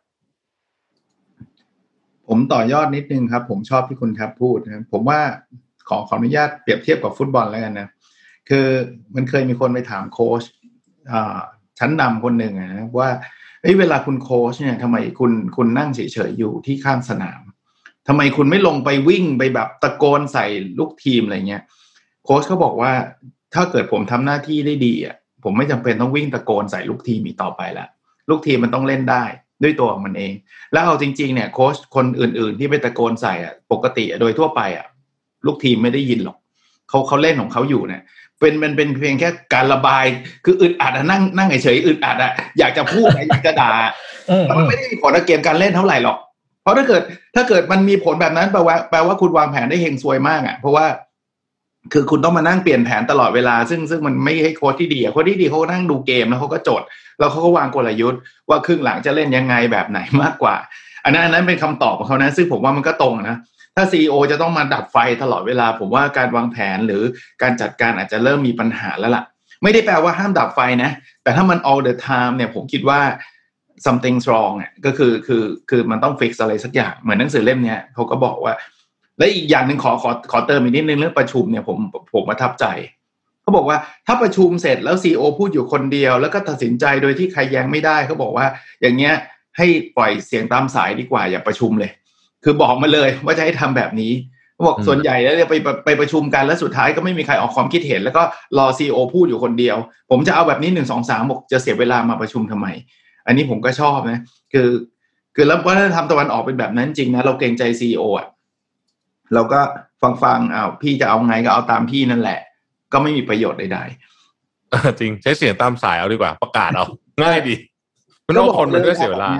Speaker 4: ผมต่อยอดนิดนึงครับผมชอบที่คุณครับพูดนะผมว่าขอขออนุญาตเปรียบเทียบกับฟุตบอลแล้วกันนะคือมันเคยมีคนไปถามโค้ชชั้นนำคนหนึ่งนะว่าเอ้ยเวลาคุณโค้ชเนี่ยทำไมคุณคุณนั่งเฉยๆอยู่ที่ข้างสนามทำไมคุณไม่ลงไปวิ่งไปแบบตะโกนใส่ลูกทีมอะไรเงี้ยโค้ชเขาบอกว่าถ้าเกิดผมทำหน้าที่ได้ดีอ่ะผมไม่จำเป็นต้องวิ่งตะโกนใส่ลูกทีมอีกต่อไปละลูกทีมมันต้องเล่นได้ด้วยตัวของมันเองแล้วเอาจริงๆเนี่ยโค้ชคนอื่นๆที่ไปตะโกนใส่อ่ะปกติโดยทั่วไปอ่ะลูกทีมไม่ได้ยินหรอกเขาเขาเล่นของเขาอยู่เนี่ยเป็นมันเป็นเพียงแค่การระบายคืออึดอัดอะนั่งนั่งเฉยๆอึดอัดอะอยากจะพูดอยากจะด่าแต่มันไม่ได้มีผลกับเกมการเล่นเท่าไหร่หรอกเพราะถ้าเกิดถ้าเกิดมันมีผลแบบนั้นแปลว่าแปลว่าคุณวางแผนได้เฮงซวยมากอ่ะเพราะว่าคือคุณต้องมานั่งเปลี่ยนแผนตลอดเวลาซึ่งซึ่งมันไม่ให้โค้ชที่ดีโค้ชที่ดีเขานั่งดูเกมแล้วเขาก็จดแล้วเขาก็วางกลยุทธ์ว่าครึ่งหลังจะเล่นยังไงแบบไหนมากกว่าอันนั้นอันนั้นเป็นคำตอบของเขานะซึ่งผมว่ามันก็ตรงนะถ้า ซี อี โอ จะต้องมาดับไฟตลอดเวลาผมว่าการวางแผนหรือการจัดการอาจจะเริ่มมีปัญหาแล้วล่ะไม่ได้แปลว่าห้ามดับไฟนะแต่ถ้ามัน all the time เนี่ยผมคิดว่า something wrong เนี่ยก็คือคือคือมันต้อง fix อะไรสักอย่างเหมือนหนังสือเล่มเนี้ยเขาก็บอกว่าและอีกอย่างนึงขอขอขอเติมอีกนิดนึงเรื่องประชุมเนี่ยผมผมประทับใจเขาบอกว่าถ้าประชุมเสร็จแล้ว ซี อี โอ พูดอยู่คนเดียวแล้วก็ตัดสินใจโดยที่ใครแย้งไม่ได้เขาบอกว่าอย่างเงี้ยให้ปล่อยเสียงตามสายดีกว่าอย่าประชุมเลยคือบอกมาเลยว่าจะให้ทำแบบนี้เขาบอกส่วนใหญ่แล้วไปไปประชุมกันแล้วสุดท้ายก็ไม่มีใครออกความคิดเห็นแล้วก็รอ ซี อี โอ พูดอยู่คนเดียวผมจะเอาแบบนี้หนึ่ง สอง สามบอกจะเสียเวลามาประชุมทำไมอันนี้ผมก็ชอบนะคือคือแล้ววัฒนธรรมตะวันออกเป็นแบบนั้นจริงนะเราเกรงใจ ซี อี โอ อ่ะเราก็ฟังๆอ้าวพี่จะเอาไงก็เอาตามพี่นั่นแหละก็ไม่มีประโยชน์ใดๆ
Speaker 3: จริงใช้เสียงตามสายเอาดีกว่าประกาศเอาง่ายดีไม่ต้องคนมันก็เสียเวลา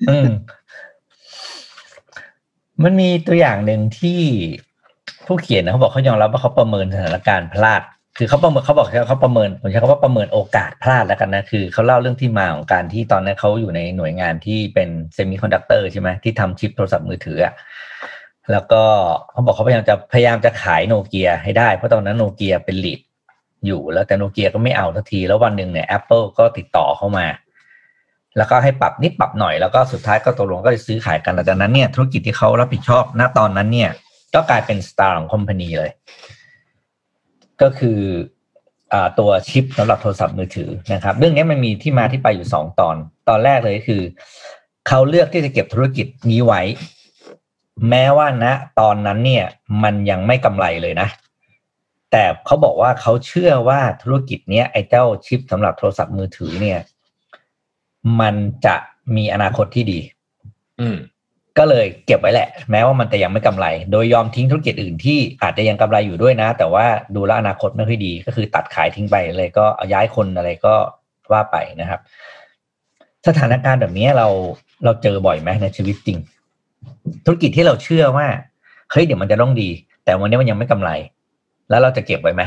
Speaker 2: มันมีตัวอย่างหนึ่งที่ผู้เขียนนะเขาบอกเขายอมรับว่าเขาประเมินสถานการณ์พลาดคือเขาประเมินเขาบอกเขาประเมินผมใช้คำว่าประเมินโอกาสพลาดแล้วกันนะคือเขาเล่าเรื่องที่มาของการที่ตอนนั้นเขาอยู่ในหน่วยงานที่เป็นเซมิคอนดักเตอร์ใช่ไหมที่ทำชิปโทรศัพท์มือถืออ่ะแล้วก็เขาบอกเขาพยายามจะพยายามจะขายโนเกียให้ได้เพราะตอนนั้นโนเกียเป็นลีดอยู่แล้วแต่โนเกียก็ไม่เอาทันทีแล้ววันหนึ่งเนี่ย Apple ก็ติดต่อเข้ามาแล้วก็ให้ปรับนิดปรับหน่อยแล้วก็สุดท้ายก็ตกลงก็ซื้อขายกันหลังจากนั้นเนี่ยธุรกิจที่เขารับผิดชอบณตอนนั้นเนี่ยก็กลายเป็นสตาร์ของคอมพานีเลยก็คืออ่าตัวชิปสำหรับโทรศัพท์มือถือนะครับเรื่องนี้มันมีที่มาที่ไปอยู่สองตอนตอนแรกเลยคือเขาเลือกที่จะเก็บธุรกิจนี้ไว้แม้ว่าณตอนนั้นเนี่ยมันยังไม่กำไรเลยนะแต่เขาบอกว่าเขาเชื่อว่าธุรกิจนี้ไอ้เจ้าชิปสำหรับโทรศัพท์มือถือเนี่ยมันจะมีอนาคตที่ดี
Speaker 3: อืม
Speaker 2: ก็เลยเก็บไว้แหละแม้ว่ามันจะยังไม่กำไรโดยยอมทิ้งธุรกิจอื่นที่อาจจะยังกำไรอยู่ด้วยนะแต่ว่าดูแลอนาคตไม่ค่อยดีก็คือตัดขายทิ้งไปเลยก็เอาย้ายคนอะไรก็ว่าไปนะครับสถานการณ์แบบนี้เราเราเจอบ่อยไหมในชีวิตจริงธุรกิจที่เราเชื่อว่าเฮ้ยเดี๋ยวมันจะต้องดีแต่วันนี้มันยังไม่กำไรแล้วเราจะเก็บไว้ไหม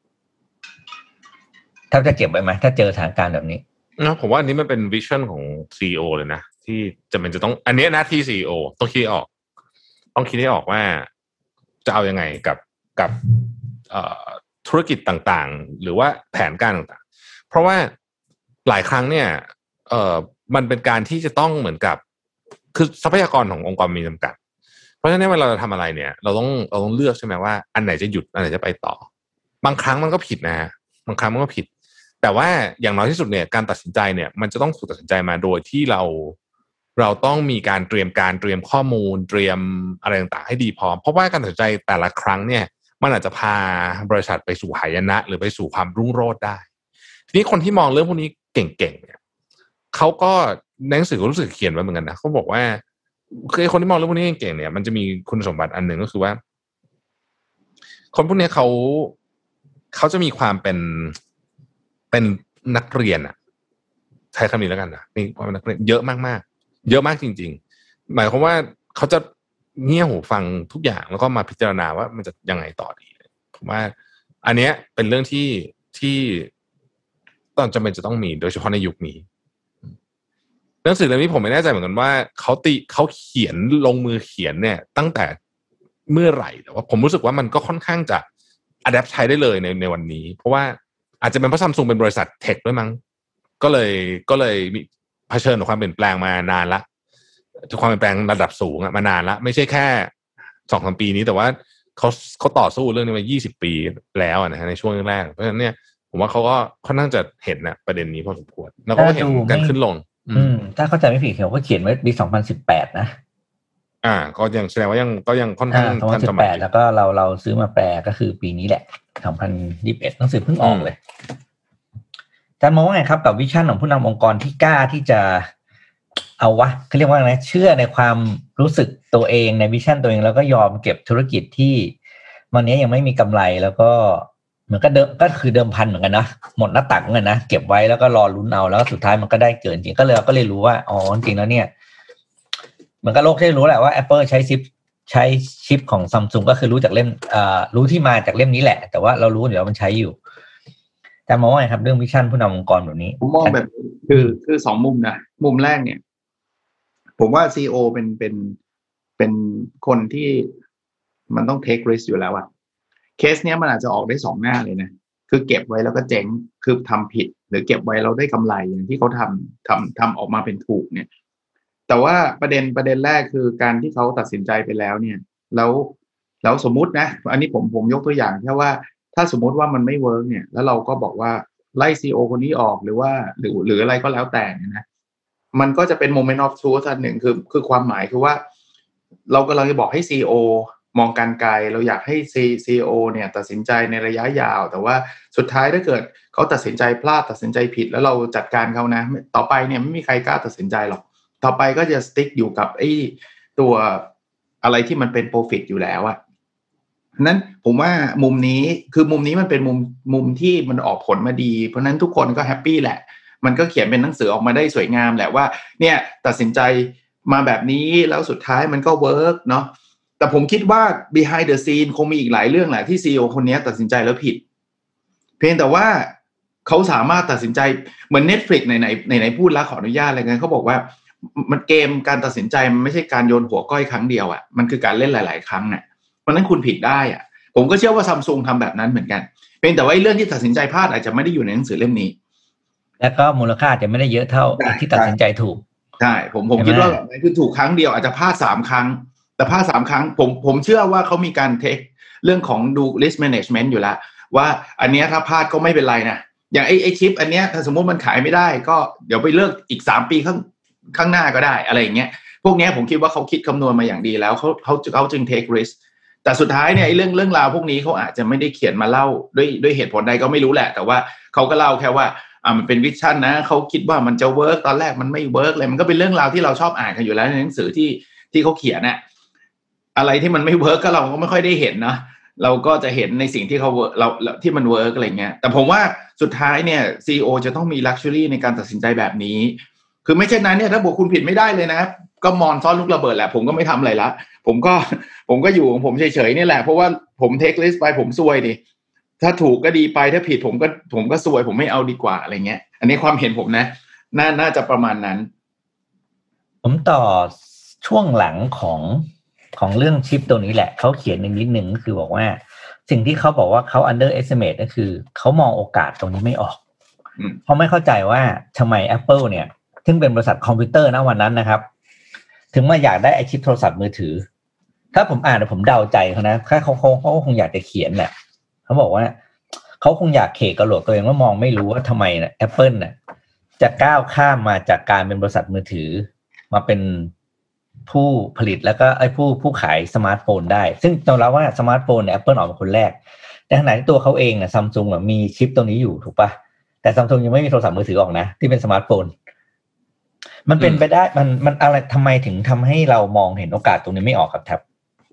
Speaker 2: ถ้าจะเก็บไว้ไหมถ้าเจอสถานการณ์แบบนี้
Speaker 3: นะผมว่าอันนี้มันเป็นวิชั่นของ ซี อี โอ เลยนะที่จะเป็นจะต้องอันนี้หน้าที่ ซี อี โอ ต้องคิดออกต้องคิดให้ออกว่าจะเอายังไงกับกับธุรกิจต่างๆหรือว่าแผนการต่างๆเพราะว่าหลายครั้งเนี่ยเอ่อมันเป็นการที่จะต้องเหมือนกับคือทรัพยากรขององค์กรมีจำกัดเพราะฉะนั้นเวลาเราทำอะไรเนี่ยเราต้องเราต้องเลือกใช่ไหมว่าอันไหนจะหยุดอันไหนจะไปต่อบางครั้งมันก็ผิดนะบางครั้งมันก็ผิดแต่ว่าอย่างน้อยที่สุดเนี่ยการตัดสินใจเนี่ยมันจะต้องถูกตัดสินใจมาโดยที่เราเราต้องมีการเตรียมการเตรียมข้อมูลเตรียมอะไรต่างๆให้ดีพร้อมเพราะว่าการตัดสินใจแต่ละครั้งเนี่ยมันอาจจะพาบริษัทไปสู่หายนะหรือไปสู่ความรุ่งโรจน์ได้ทีนี้คนที่มองเรื่องพวกนี้เก่งๆเนี่ยเขาก็ในหนังสือเขารู้สึกเขียนไว้เหมือนกันนะเขาบอกว่าคือคนที่มองเรื่องพวกนี้เก่งๆเนี่ยมันจะมีคุณสมบัติอันหนึ่งก็คือว่าคนพวกนี้เขาเขาจะมีความเป็นเป็นนักเรียนอ่ะใช้คำนี้แล้วกันนะมีความเป็นนักเรียนเยอะมากๆเยอะมากจริงๆหมายความว่าเขาจะเงี่ยหูฟังทุกอย่างแล้วก็มาพิจารณาว่ามันจะยังไงต่อดีผมว่าอันเนี้ยเป็นเรื่องที่ที่ตอนจำเป็นจะต้องมีโดยเฉพาะในยุคนี้หนังสือเล่มนี้ผมไม่แน่ใจเหมือนกันว่าเขาติเขาเขียนลงมือเขียนเนี่ยตั้งแต่เมื่อไหร่แต่ว่าผมรู้สึกว่ามันก็ค่อนข้างจะอะแดปใช้ได้เลยในในวันนี้เพราะว่าอาจจะเป็นเพราะ Samsung เป็นบริษัทเทคด้วยมั้งก็เลยก็เลยมีเผชิญกับความเปลี่ยนแปลงมานานละความเปลี่ยนแปลงระดับสูงมานานละไม่ใช่แค่ สองถึงสาม ปีนี้แต่ว่าเขาเขาต่อสู้เรื่องนี้มายี่สิบปีแล้วนะฮะในช่วงแรกเพราะฉะนั้นเนี่ยผมว่าเขาก็ค่อนข้างจะเห็นนะประเด็นนี้พอสมควรแล้วก็เห็นการขึ้นลง
Speaker 2: อืมถ้าเข้าใจไม่ผิดเขาก็เขียนไว้ปีสองพันสิบแปดนะ
Speaker 3: อ่าก็ยังแสดงว่ายังก็ยังค่อนข้าง
Speaker 2: ทันสมัยแล้วก็เราเราซื้อมาแปลก็คือปีนี้แหละสองพันยี่สิบเอ็ดหนังสือเพิ่งออกเลยอาจารย์มองว่าไงครับกับวิชั่นของผู้นำองค์กรที่กล้าที่จะเอาวะเขาเรียกว่าไงเชื่อในความรู้สึกตัวเองในวิชั่นตัวเองแล้วก็ยอมเก็บธุรกิจที่วันนี้ยังไม่มีกำไรแล้วก็เหมือนก็เดิมก็คือเดิมพันเหมือนกันนะหมดหน้าตักเหมือนกันนะเก็บไว้แล้วก็รอลุ้นเอาแล้วสุดท้ายมันก็ได้เกินจริงก็เลยก็เลยรู้ว่าอ๋อจริงแล้วเนี่ยมันก็โลกได้รู้แหละว่า Apple ใช้ชิปใช้ชิปของ Samsung ก็คือรู้จากเล่มอ่ารู้ที่มาจากเล่มนี้แหละแต่ว่าเรารู้อยู่แล้วมันใช้อยู่แต่มองว่าไงครับเรื่องวิชั่นผู้นำองค์กรแบบนี้
Speaker 4: ผมมองแบบคือคือสองมุมนะมุมแรกเนี่ยผมว่า ซี อี โอ เป็นเป็นเป็นคนที่มันต้อง take risk อยู่แล้วอะเคสเนี้ยมันอาจจะออกได้สองหน้าเลยนะคือเก็บไว้แล้วก็เจ๊งคือทำผิดหรือเก็บไว้แล้วได้กำไรอย่างที่เขาทำทำทำออกมาเป็นถูกเนี่ยแต่ว่าประเด็นประเด็นแรกคือการที่เขาตัดสินใจไปแล้วเนี่ยแล้วแล้วสมมุตินะอันนี้ผมผมยกตัวอย่างแค่ว่าถ้าสมมุติว่ามันไม่เวิร์กเนี่ยแล้วเราก็บอกว่าไล่ ซี อี โอ คนนี้ออกหรือว่าหรือหรืออะไรก็แล้วแต่นะมันก็จะเป็น moment of truth อันหนึ่งคือคือความหมายคือว่าเรากำลังจะบอกให้ ซี อี โอ มองการไกลเราอยากให้ ซี อี โอ เนี่ยตัดสินใจในระยะยาวแต่ว่าสุดท้ายถ้าเกิดเขาตัดสินใจพลาดตัดสินใจผิดแล้วเราจัดการเขานะต่อไปเนี่ยไม่มีใครกล้าตัดสินใจหรอกต่อไปก็จะ stick อยู่กับไอ้ตัวอะไรที่มันเป็น profit อยู่แล้วอะนั้นผมว่ามุมนี้คือมุมนี้มันเป็นมุมมุมที่มันออกผลมาดีเพราะนั้นทุกคนก็แฮปปี้แหละมันก็เขียนเป็นหนังสือออกมาได้สวยงามแหละว่าเนี่ยตัดสินใจมาแบบนี้แล้วสุดท้ายมันก็เวิร์กเนาะแต่ผมคิดว่า behind the scene คงมีอีกหลายเรื่องแหละที่ ซี อี โอ คนนี้ตัดสินใจแล้วผิดเพียงแต่ว่าเขาสามารถตัดสินใจเหมือน Netflix ไหนๆไหนๆพูดแล้วขออนุญาตอะไรกันเขาบอกว่ามันเกมการตัดสินใจมันไม่ใช่การโยนหัวก้อยครั้งเดียวอ่ะมันคือการเล่นหลายๆครั้งอ่ะเพราะนั้นคุณผิดได้อ่ะผมก็เชื่อว่า Samsung ทำแบบนั้นเหมือนกันเพียงแต่ว่าเรื่องที่ตัดสินใจพลาดอาจจะไม่ได้อยู่ในหนังสือเล่มนี้
Speaker 2: แล้วก็มูลค่าจะไม่ได้เยอะเท่าที่ตัดสินใจถูก
Speaker 4: ใช่ผมผมคิดว่าแบบนั้นคือถูกครั้งเดียวอาจจะพลาดสามครั้งแต่พลาดสามครั้งผมผมเชื่อว่าเขามีการเทคเรื่องของดู risk management อยู่แล้วว่าอันเนี้ยถ้าพลาดก็ไม่เป็นไรนะอย่างไอ้ไอ้ชิปอันเนี้ยถ้าสมมุติมันขายไม่ได้ก็เดี๋ยวไปเลิกอีกสามปีข้างข้างหน้าก็ได้อะไรอย่างเงี้ยพวกเนี้ยผมคิดว่าเขาคิดคำนวณมาอย่างดีแล้วเขาเขาเขาจึง take risk แต่สุดท้ายเนี่ยไอ้เรื่องเรื่องราวพวกนี้เขาอาจจะไม่ได้เขียนมาเล่าด้วยด้วยเหตุผลใดก็ไม่รู้แหละแต่ว่าเขาก็เล่าแค่ว่าอ่ามันเป็นวิชั่นนะเขาคิดว่ามันจะเวิร์กตอนแรกมันไม่เวิร์กเลยมันก็เป็นเรื่องราวที่เราชอบอ่านกันอยู่แล้วในหนังสือที่ที่เขาเขียนน่ะอะไรที่มันไม่เวิร์กก็เราก็ไม่ค่อยได้เห็นนะเราก็จะเห็นในสิ่งที่เขาเราที่มันเวิร์กอะไรเงี้ยแต่ผมว่าสุดท้ายเนี่ย ซี อี โอ จะต้องมีลักชัวรี่ในการตัดสินใจแบบนี้คือไม่เช่นนั้นเนี่ยถ้าบอกคุณผิดไม่ได้เลยนะก็มอนซ่อนลูกระเบิดแหละผมก็ไม่ทำอะไรละผมก็ผมก็อยู่ของผมเฉยๆนี่แหละเพราะว่าผมเทคลิสต์ไปผมซวยดิถ้าถูกก็ดีไปถ้าผิดผมก็ผมก็ซวยผมไม่เอาดีกว่าอะไรเงี้ยอันนี้ความเห็นผมนะน่าน่าจะประมาณนั้น
Speaker 2: ผมต่อช่วงหลังของของเรื่องชิปตัวนี้แหละเขาเขียนในนิดนึงก็คือบอกว่าสิ่งที่เขาบอกว่าเขา underestimate ก็คือเขามองโอกาสตรงนี้ไม่ออกเพราะไม่เข้าใจว่าทำไม Apple เนี่ยซึ่งเป็นบริษัทคอมพิวเตอร์นะวันนั้นนะครับถึงมาอยากได้ไอชิปโทรศัพท์มือถือถ้าผมอ่านผมเดาใจเขานะถ้าเขาเขาเขาคงอยากจะเขียนแหละเขาบอกว่าเขาคงอยากเขกกระโหลกตัวเองว่ามองไม่รู้ว่าทำไมนะ Apple น่ะจะก้าวข้ามมาจากการเป็นบริษัทมือถือมาเป็นผู้ผลิตแล้วก็ไอ้ผู้ผู้ขายสมาร์ทโฟนได้ซึ่งต้องรับว่าสมาร์ทโฟนเนี่ย Apple ออกมาคนแรกแต่ขณะที่ตัวเขาเองน่ะ Samsung อ่ะมีชิปตัวนี้อยู่ถูกป่ะแต่ Samsung ยังไม่มีโทรศัพท์มือถือออกนะที่เป็นสมาร์ทโฟนมันเป็นไปได้มันมันอะไรทำไมถึงทำให้เรามองเห็นโอกาสตรงนี้ไม่ออกครับแท็บ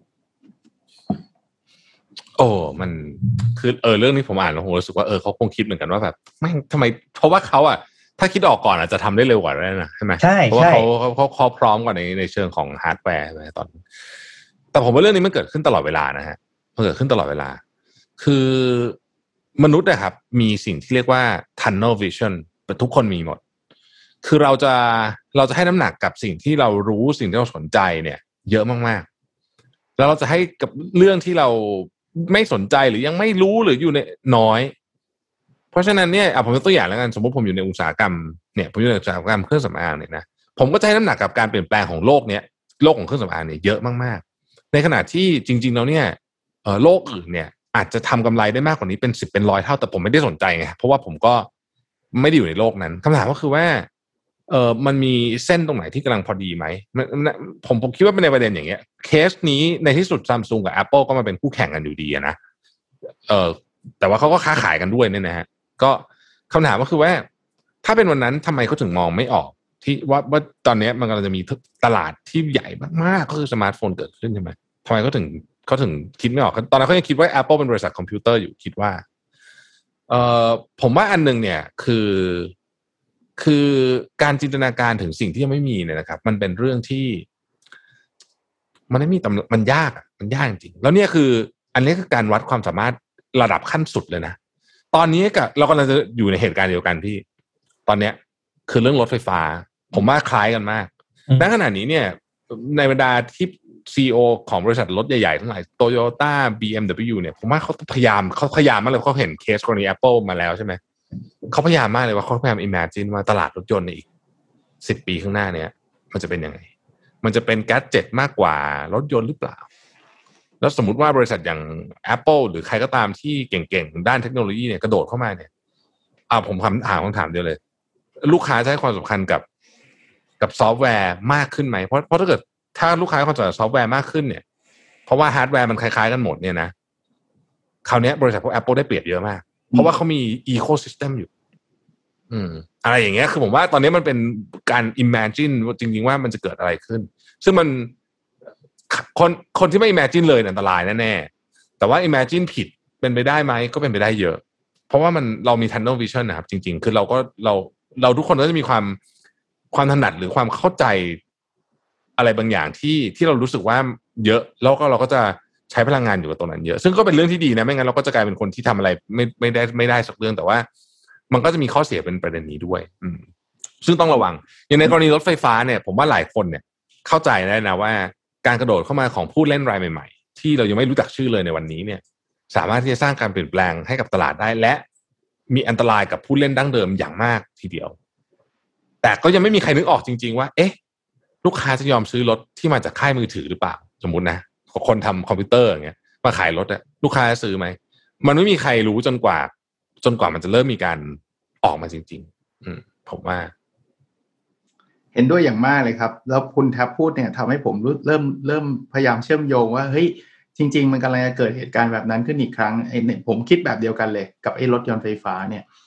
Speaker 3: โอ้มันคือเออเรื่องนี้ผมอ่านแล้วผมรู้สึกว่าเออเขาคงคิดเหมือนกันว่าแบบไม่ทำไมเพราะว่าเขาอ่ะถ้าคิดออกก่อนอาจจะทำได้เร็วกว่าได้นะใช่ไหม
Speaker 2: ใช่
Speaker 3: เพราะว่าเขาเขาเขาพร้อมกว่าในในเชิงของฮาร์ดแวร์อะไรตอนแต่ผมว่าเรื่องนี้มันเกิดขึ้นตลอดเวลานะฮะมันเกิดขึ้นตลอดเวลาคือมนุษย์นะครับมีสิ่งที่เรียกว่า tunnel vision ทุกคนมีหมดคือเราจะเราจะให้น้ำหนักกับสิ่งที่เรารู้สิ่งที่เราสนใจเนี่ยเยอะมากๆแล้วเราจะให้กับเรื่องที่เราไม่สนใจหรือยังไม่รู้หรืออยู่ในน้อยเพราะฉะนั้นเนี่ยผมยกตัวอย่างแล้วกันสมมติผมอยู่ในอุตสาหกรรมเนี่ยผมอยู่ในอุตสาหกรรมเครื่องสำอางเนี่ยนะผมก็จะให้น้ำหนักกับการเปลี่ยนแปลงของโลกเนี้ยโลกของเครื่องสำอางเนี่ยเยอะมากๆในขณะที่จริงๆแล้วเนี่ยเอ่อโลกอื่นเนี่ยอาจจะทำกำไรได้มากกว่านี้เป็นสิบเป็นร้อยเท่าแต่ผมไม่ได้สนใจไงเพราะว่าผมก็ไม่ได้อยู่ในโลกนั้นคำถามก็คือว่าเออมันมีเส้นตรงไหนที่กำลังพอดีไหมผมผมคิดว่าเป็นในประเด็นอย่างเงี้ยเคสนี้ในที่สุด Samsung กับ Apple ก็มาเป็นคู่แข่งกันอยู่ดีนะเออแต่ว่าเขาก็ค้าขายกันด้วยเนี่ยนะฮะก็คำถามก็คือว่าถ้าเป็นวันนั้นทำไมเขาถึงมองไม่ออกที่ว่าว่าตอนนี้มันกำลังจะมีตลาดที่ใหญ่มากๆก็คือสมาร์ทโฟนเกิดขึ้นใช่ไหมทำไมเขาถึงเขาถึงคิดไม่ออกตอนนั้นเขายังคิดว่า Apple เป็นบริษัทคอมพิวเตอร์อยู่คิดว่าเอ่อผมว่าอันนึงเนี่ยคือคือการจินตนาการถึงสิ่งที่ยังไม่มีเนี่ยนะครับมันเป็นเรื่องที่มันไม่มีมันยากมันยากจริงแล้วเนี่ยคืออันนี้คือการวัดความสามารถระดับขั้นสุดเลยนะตอนนี้กับเรากำลังจะอยู่ในเหตุการณ์เดียวกันที่ตอนนี้คือเรื่องรถไฟฟ้าผมว่าคล้ายกันมากณขณะนี้เนี่ยในบรรดาที่ ซี อี โอ ของบริษัทรถใหญ่ๆทั้งหลาย Toyota บี เอ็ม ดับเบิลยู เนี่ยผมว่าเขาพยายามเขาพยายามมากเลยเขาเห็นเคสกรณี Apple มาแล้วใช่ไหมเขาพยายามมากเลยว่าเขาพยายาม imagine ว่าตลาดรถยนต์ในอีกสิบปีข้างหน้าเนี่ยมันจะเป็นยังไงมันจะเป็นแกดเจ็ตมากกว่ารถยนต์หรือเปล่าแล้วสมมุติว่าบริษัทอย่าง Apple หรือใครก็ตามที่เก่งๆด้านเทคโนโลยีเนี่ยกระโดดเข้ามาเนี่ยอ่าผมถามถามคำถามเดียวเลยลูกค้าจะให้ความสำคัญกับกับซอฟต์แวร์มากขึ้นไหมเพราะเพราะถ้าเกิดถ้าลูกค้าให้ความสำคัญกับซอฟต์แวร์มากขึ้นเนี่ยเพราะว่าฮาร์ดแวร์มันคล้ายๆกันหมดเนี่ยนะคราวนี้บริษัทพวก Apple ได้เปรียบเยอะมากเพราะว่าเขามีอีโคซิสเต็มอยู่อืมอะไรอย่างเงี้ยคือผมว่าตอนนี้มันเป็นการ imagine จริงๆว่ามันจะเกิดอะไรขึ้นซึ่งมันคนคนที่ไม่ imagine เลยอันตรายแน่ๆแต่ว่า imagine ผิดเป็นไปได้ไหมก็เป็นไปได้เยอะเพราะว่ามันเรามี tunnel vision นะครับจริงๆคือเราก็เราเราทุกคนก็จะมีความความถนัดหรือความเข้าใจอะไรบางอย่างที่ที่เรารู้สึกว่าเยอะแล้วก็เราก็จะใช้พลังงานอยู่กับตรงนั้นเยอะซึ่งก็เป็นเรื่องที่ดีนะไม่งั้นเราก็จะกลายเป็นคนที่ทำอะไรไม่ไม่ได้ไม่ได้สักเรื่องแต่ว่ามันก็จะมีข้อเสียเป็นประเด็นนี้ด้วยอืมซึ่งต้องระวังอย่างในกรณีรถไฟฟ้าเนี่ยผมว่าหลายคนเนี่ยเข้าใจได้นะว่าการกระโดดเข้ามาของผู้เล่นรายใหม่ๆที่เรายังไม่รู้จักชื่อเลยในวันนี้เนี่ยสามารถที่จะสร้างการเปลี่ยนแปลงให้กับตลาดได้และมีอันตรายกับผู้เล่นดั้งเดิมอย่างมากทีเดียวแต่ก็ยังไม่มีใครนึกออกจริงๆว่าเอ๊ะลูกค้าจะยอมซื้อรถที่มาจากค่ายมือถือหรือเปล่าสมมุตินะคนทำคอมพิวเตอร์อย่างเงี้ยมาขายรถอะลูกค้าจะซื้อไหมมันไม่มีใครรู้จนกว่าจนกว่ามันจะเริ่มมีการออกมาจริงๆอืมผมว่า
Speaker 4: เห็นด้วยอย่างมากเลยครับแล้วคุณแทบพูดเนี่ยทำให้ผมเริ่มเริ่มพยายามเชื่อมโยงว่าเฮ้ยจริงๆมันกำลังจะเกิดเหตุการณ์แบบนั้นขึ้นอีกครั้งไอ้เนี่ยผมคิดแบบเดียวกันเลยกับไอ้รถยนต์ไฟฟ้าเนี่ย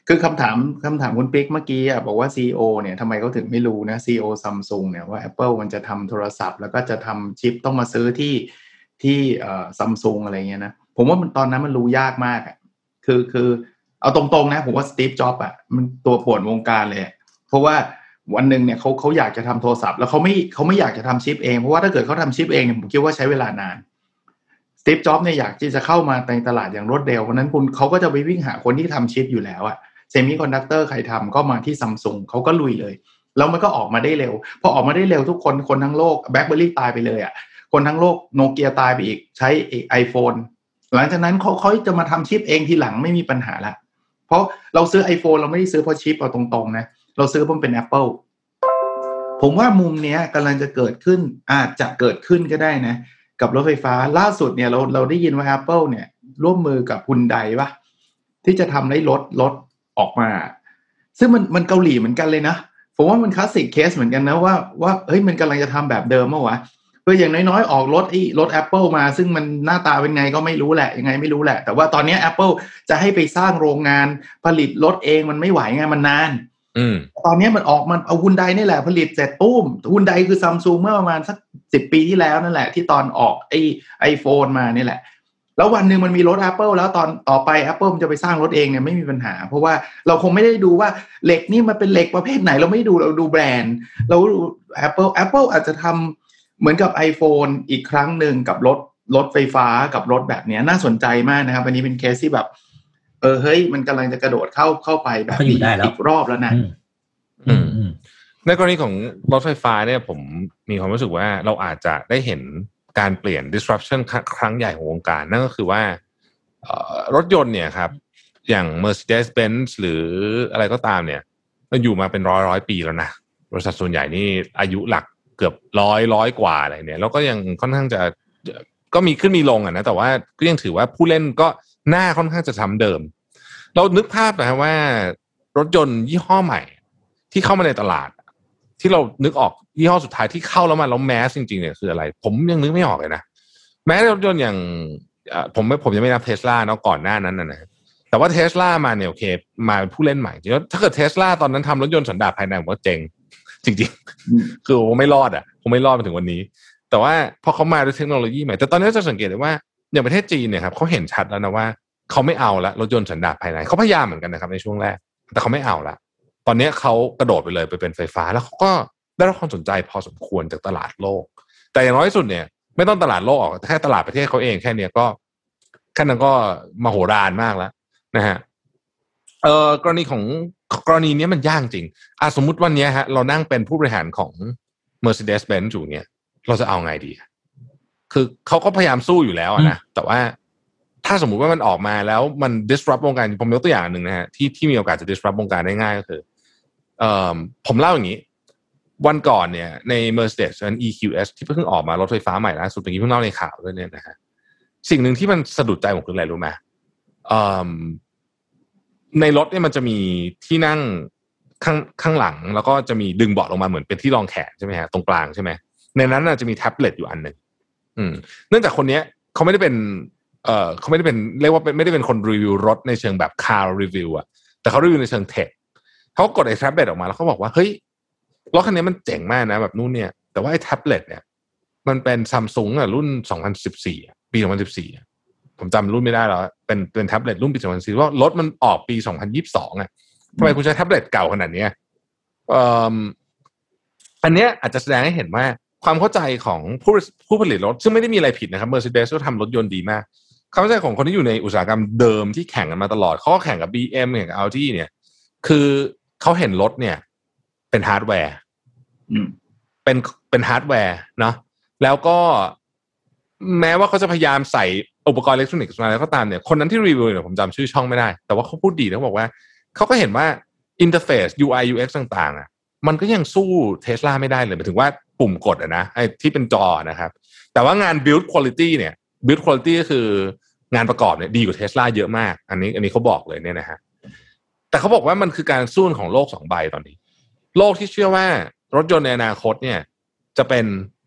Speaker 4: คือคำถามคำถามคุณปิ๊กเมื่อกี้อ่ะบอกว่า ซี อี โอ เนี่ยทำไมเขาถึงไม่รู้นะ ซี อี โอ Samsung เนี่ยว่า Apple มันจะทำโทรศัพท์แล้วก็จะทำชิปต้องมาซื้อที่ที่เอ่อ Samsung อะไรเงี้ยนะผมว่ามันตอนนั้นมันรู้ยากมากอ่ะคือคือเอาตรงๆนะผมว่า Steve Jobs อ่ะมันตัวป่วนวงการเลยเพราะว่าวันหนึ่งเนี่ยเขาเขาอยากจะทำโทรศัพท์แล้วเขาไม่เขาไม่อยากจะทำชิปเองเพราะว่าถ้าเกิดเขาทำชิปเองเนี่ยผมคิดว่าใช้เวลานานสตีฟ จ็อบส์เนี่ยอยากที่จะเข้ามาในตลาดอย่างรวดเร็วเพราะนั้นคุณเขาก็จะไปวิ่งหาคนที่ทำชิปอยู่แล้วอะเซมิคอนดักเตอร์ใครทำก็มาที่ Samsung เขาก็ลุยเลยแล้วมันก็ออกมาได้เร็วพอออกมาได้เร็วทุกคนคนทั้งโลก BlackBerry ตายไปเลยอะคนทั้งโลกโนเกียตายไปอีกใช้ iPhone หลังจากนั้นเขาเขาจะมาทำชิปเองทีหลังไม่มีปัญหาละเพราะเราซื้อ iPhone เราไม่ได้ซื้อเพราะชิปเอาตรงๆนะเราซื้อเพราะเป็น Apple ผมว่ามุมเนี้ยกำลังจะเกิดขึ้นอาจจะเกิดขึ้นก็ได้นะกับรถไฟฟ้าล่าสุดเนี่ยเราเราได้ยินว่า Apple เนี่ยร่วมมือกับ Hyundai ป่ะที่จะทำให้รถรถออกมาซึ่งมันมันเกาหลีเหมือนกันเลยนะผมว่ามันคลาสสิกเคสเหมือนกันนะว่าว่าเฮ้ยมันกำลังจะทำแบบเดิมมั้ยวะก็อย่างน้อยๆออกรถไอ้รถ Apple มาซึ่งมันหน้าตาเป็นไงก็ไม่รู้แหละยังไงไม่รู้แหละแต่ว่าตอนนี้ Apple จะให้ไปสร้างโรงงานผลิตรถเองมันไม่ไหวไงมันนานตอนนี้มันออกมันเอาฮุนไดนี่แหละผลิตเสร็จตุ้มฮุนไดคือ Samsung เมื่อประมาณสักสิบปีที่แล้วนั่นแหละที่ตอนออกไอ้ iPhone มานี่แหละแล้ววันนึงมันมีรถ Apple แล้วตอนต่อไป Apple มันจะไปสร้างรถเองเนี่ยไม่มีปัญหาเพราะว่าเราคงไม่ได้ดูว่าเหล็กนี่มันเป็นเหล็กประเภทไหนเราไม่ดูเราดูแบรนด์เราดู Apple Apple อาจจะทำเหมือนกับ iPhone อีกครั้งหนึ่งกับรถรถไฟฟ้ากับรถแบบนี้น่าสนใจมากนะครับอันนี้เป็นเคสที่แบบเออเฮ้ยมันกำลังจะกระโดดเข้าเข้าไปแบบนี้อีกรอบแล้วนะ
Speaker 3: ในกรณีของรถไฟฟ้าเนี่ยผมมีความรู้สึกว่าเราอาจจะได้เห็นการเปลี่ยน disruption ครั้งใหญ่ของวงการนั่นก็คือว่ารถยนต์เนี่ยครับอย่าง Mercedes-Benz หรืออะไรก็ตามเนี่ยมันอยู่มาเป็นร้อยร้อยปีแล้วนะบริษัทส่วนใหญ่นี่อายุหลักเกือบร้อยร้อยกว่าอะไรเนี่ยแล้วก็ยังค่อนข้างจะก็มีขึ้นมีลงอ่ะนะแต่ว่าก็ยังถือว่าผู้เล่นก็หน้าค่อนข้างจะซ้ำเดิมเรานึกภาพนะว่ารถยนต์ยี่ห้อใหม่ที่เข้ามาในตลาดที่เรานึกออกยี่ห้อสุดท้ายที่เข้าแล้วมาแล้วแมสจริงๆเนี่ยคืออะไรผมยังนึกไม่ออกเลยนะแม้รถยนต์อย่างผมไม่ผมยังไม่นับ Tesla เนาะก่อนหน้านั้นนะแต่ว่า Tesla มาเนี่ยโอเคมาเป็นผู้เล่นใหม่จริงๆถ้าเกิด Tesla ตอนนั้นทำรถยนต์สันดาปภายในผมว่าเจ๊งจริงๆคือผมไม่รอดอ่ะผมไม่รอดมาถึงวันนี้แต่ว่าพอเขามาด้วยเทคโนโลยีใหม่แต่ตอนนี้จะสังเกตได้ว่าอย่างประเทศจีนเนี่ยครับเขาเห็นชัดแล้วนะว่าเขาไม่เอาละรถยนต์สันดาปภายในเขาพยายามเหมือนกันนะครับในช่วงแรกแต่เขาไม่เอาละตอนนี้เขากระโดดไปเลยไปเป็นไฟฟ้าแล้วเขาก็ได้รับความสนใจพอสมควรจากตลาดโลกแต่อย่างน้อยที่สุดเนี่ยไม่ต้องตลาดโลกออกแค่ตลาดประเทศเขาเองแค่นี้ก็แค่นั้นก็มโหฬารมากแล้วนะฮะเอ่อกรณีของกรณีนี้มันยากจริงอ่ะสมมุติวันนี้ฮะเรานั่งเป็นผู้บริหารของ Mercedes-Benz อยู่เนี่ยเราจะเอาไงดีคือเขาก็พยายามสู้อยู่แล้วนะแต่ว่าถ้าสมมุติว่ามันออกมาแล้วมัน disrupt วงการผมยกตัวอย่างหนึ่งนะฮะที่ที่มีโอกาสจะ disrupt วงการได้ง่ายก็คือเอ่อผมเล่าอย่างนี้วันก่อนเนี่ยใน Mercedes อัน อี คิว เอส ที่เพิ่งออกมารถไฟฟ้าใหม่ล่าสุดเมื่อกี้เพิ่งเล่าในข่าวด้วยเนี่ยนะฮะสิ่งหนึ่งที่มันสะดุดใจผมคืออะไรรู้ไหมเอ่อในรถเนี่ยมันจะมีที่นั่งข้างข้างหลังแล้วก็จะมีดึงเบาะลงมาเหมือนเป็นที่รองแขนใช่ไหมฮะตรงกลางใช่ไหมในนั้นน่ะจะมีแท็บเล็ตอยู่อันหนึ่งอืมเนื่องจากคนนี้เขาไม่ได้เป็นเอ่อเขาไม่ได้เป็นเรียกว่าไม่ได้เป็นคนรีวิวรถในเชิงแบบคาร์รีวิวอะแต่เขารีวิวในเชิงเทคเขากดไอ้แท็บเล็ตออกมาแล้วเขาบอกว่าเฮ้ยรถคันนี้มันเจ๋งมากนะแบบนู่นเนี่ยแต่ว่าไอ้แท็บเล็ตเนี่ยมันเป็น Samsung อ่ะรุ่นสองพันสิบสี่อ่ะปีสองพันสิบสี่อ่ะผมจำรุ่นไม่ได้แล้วเป็นเป็นแท็บเล็ตรุ่นปีสองพันสิบสี่ว่ารถมันออกปีสองพันยี่สิบสองอ่ะทำไมคุณใช้แท็บเล็ตเก่าขนาดนี้เอ่ออันเนี้ยอาจจะแสดงให้เห็นว่าความเข้าใจของผู้ผู้ผลิตรถซึ่งไม่ได้มีอะไรผิดนะครับ Mercedes ก็ทำรถยนต์ดีมากความเข้าใจของคนที่อยู่ในอุตสาหกรรมเดิมที่แข่งกันมาตลอดเขาก็แข่งกับ บี เอ็ม แข่งกับ Audi เนี่ยคือเขาเห็นรถเนี่ยเป็นฮาร์ดแวร์เป็นเป็นฮาร์ดแวร์เนาะแล้วก็แม้ว่าเขาจะพยายามใส่อุปกรณ์อิเล็กทรอนิกส์มาแล้วก็ตามเนี่ยคนนั้นที่รีวิวเนี่ยผมจำชื่อช่องไม่ได้แต่ว่าเขาพูดดีเขาบอกว่าเขาก็เห็นว่าอินเทอร์เฟซ ยู ไอ ยู เอ็กซ์ ต่างๆอ่ะมันก็ยังสู้ Tesla ไม่ได้เลยหมายถึงว่าปุ่มกดอ่ะนะไอ้ที่เป็นจอนะครับแต่ว่างาน build quality เนี่ย build quality ก็คืองานประกอบเนี่ยดีกว่า Tesla เยอะมากอันนี้อันนี้เขาบอกเลยเนี่ยนะฮะแต่เขาบอกว่ามันคือการสู้ของโลกสองใบตอนนี้โลกที่เชื่อว่ารถยนต์ในอนาคตเนี่ยจะเป็น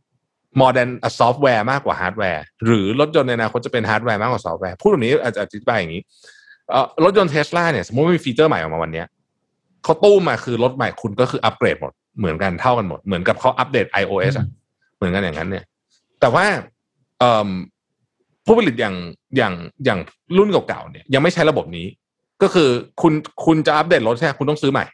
Speaker 3: modern ซอฟต์แวร์มากกว่าฮาร์ดแวร์หรือรถยนต์ในอนาคตจะเป็นฮาร์ดแวร์มากกว่าซอฟต์แวร์พูดแบบนี้อาจจะอธิบายอย่างนี้เอ่อรถยนต์ Tesla เนี่ยสมมุติว่ามีฟีเจอร์ใหม่ออกมาวันนี้เขาตู้มมาคือรถใหม่คุณก็คืออัปเกรดหมดเหมือนกันเท่ากันหมดเหมือนกับเขาอัปเดต iOS อ่ะเหมือนกันอย่างนั้นเนี่ยแต่ว่าเอ่อผู้ผลิตอย่างอย่างอย่างรุ่นเก่าๆเนี่ยยังไม่ใช้ระบบนี้ก็คือคุณคุณจะอัปเดตรถใช่ไหมคุณต้องซื้อใหม่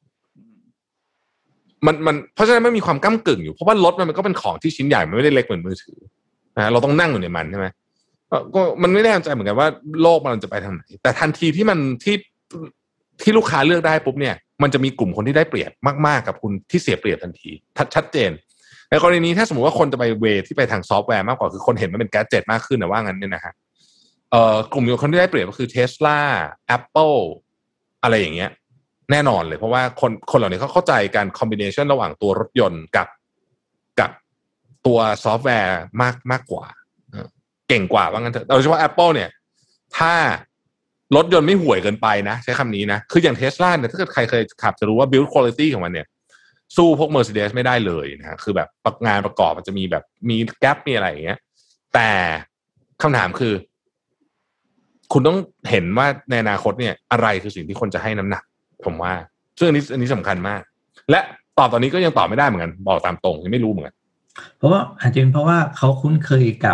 Speaker 3: มันมันเพราะฉะนั้นไม่มีความก้ำกึ่งอยู่เพราะว่ารถมันก็เป็นของที่ชิ้นใหญ่มันไม่ได้เล็กเหมือนมือถือนะเราต้องนั่งอยู่ในมันใช่ไหมก็มันไม่แน่ใจเหมือนกันว่าโลกมันจะไปทางไหนแต่ทันทีที่มันที่ที่ลูกค้าเลือกได้ปุ๊บเนี่ยมันจะมีกลุ่มคนที่ได้เปรียบมากๆกับคุณที่เสียเปรียบทันทีชัดเจนในกรณีนี้ถ้าสมมติว่าคนจะไปเวที่ไปทางซอฟต์แวร์มากกว่าคือคนเห็นมันเป็นแกดเจ็ตมากขึ้นนะว่างั้นเนี่ยนะฮะเอ่อกลุ่มคนที่ได้เปรียบก็คือ Tesla Apple อะไรอย่างเงี้ยแน่นอนเลยเพราะว่าคนคนเหล่านี้เขาเข้าใจการคอมบิเนชันระหว่างตัวรถยนต์กับกับตัวซอฟต์แวร์มากมากกว่าเก่งกว่าว่างั้นเถอะโดยเฉพาะ Apple เนี่ยถ้ารถยนต์ไม่ห่วยเกินไปนะใช้คำนี้นะคืออย่าง Tesla เนี่ยถ้าเกิดใครเคยขับจะรู้ว่า build quality ของมันเนี่ยสู้พวก Mercedes ไม่ได้เลยนะฮะคือแบบงานประกอบมันจะมีแบบมีแกปมีอะไรอย่างเงี้ยแต่คำถามคือคุณต้องเห็นว่าในอนาคตเนี่ยอะไรคือสิ่งที่คนจะให้น้ำหนักผมว่าซึ่งอันนี้อันนี้สำคัญมากและตอบตอนนี้ก็ยังตอบไม่ได้เหมือนกันบอกตามตรงยังไม่รู้เหมือนกัน
Speaker 2: เพราะว่าอาจจะเป็นเพราะว่าเขาคุ้นเคยกับ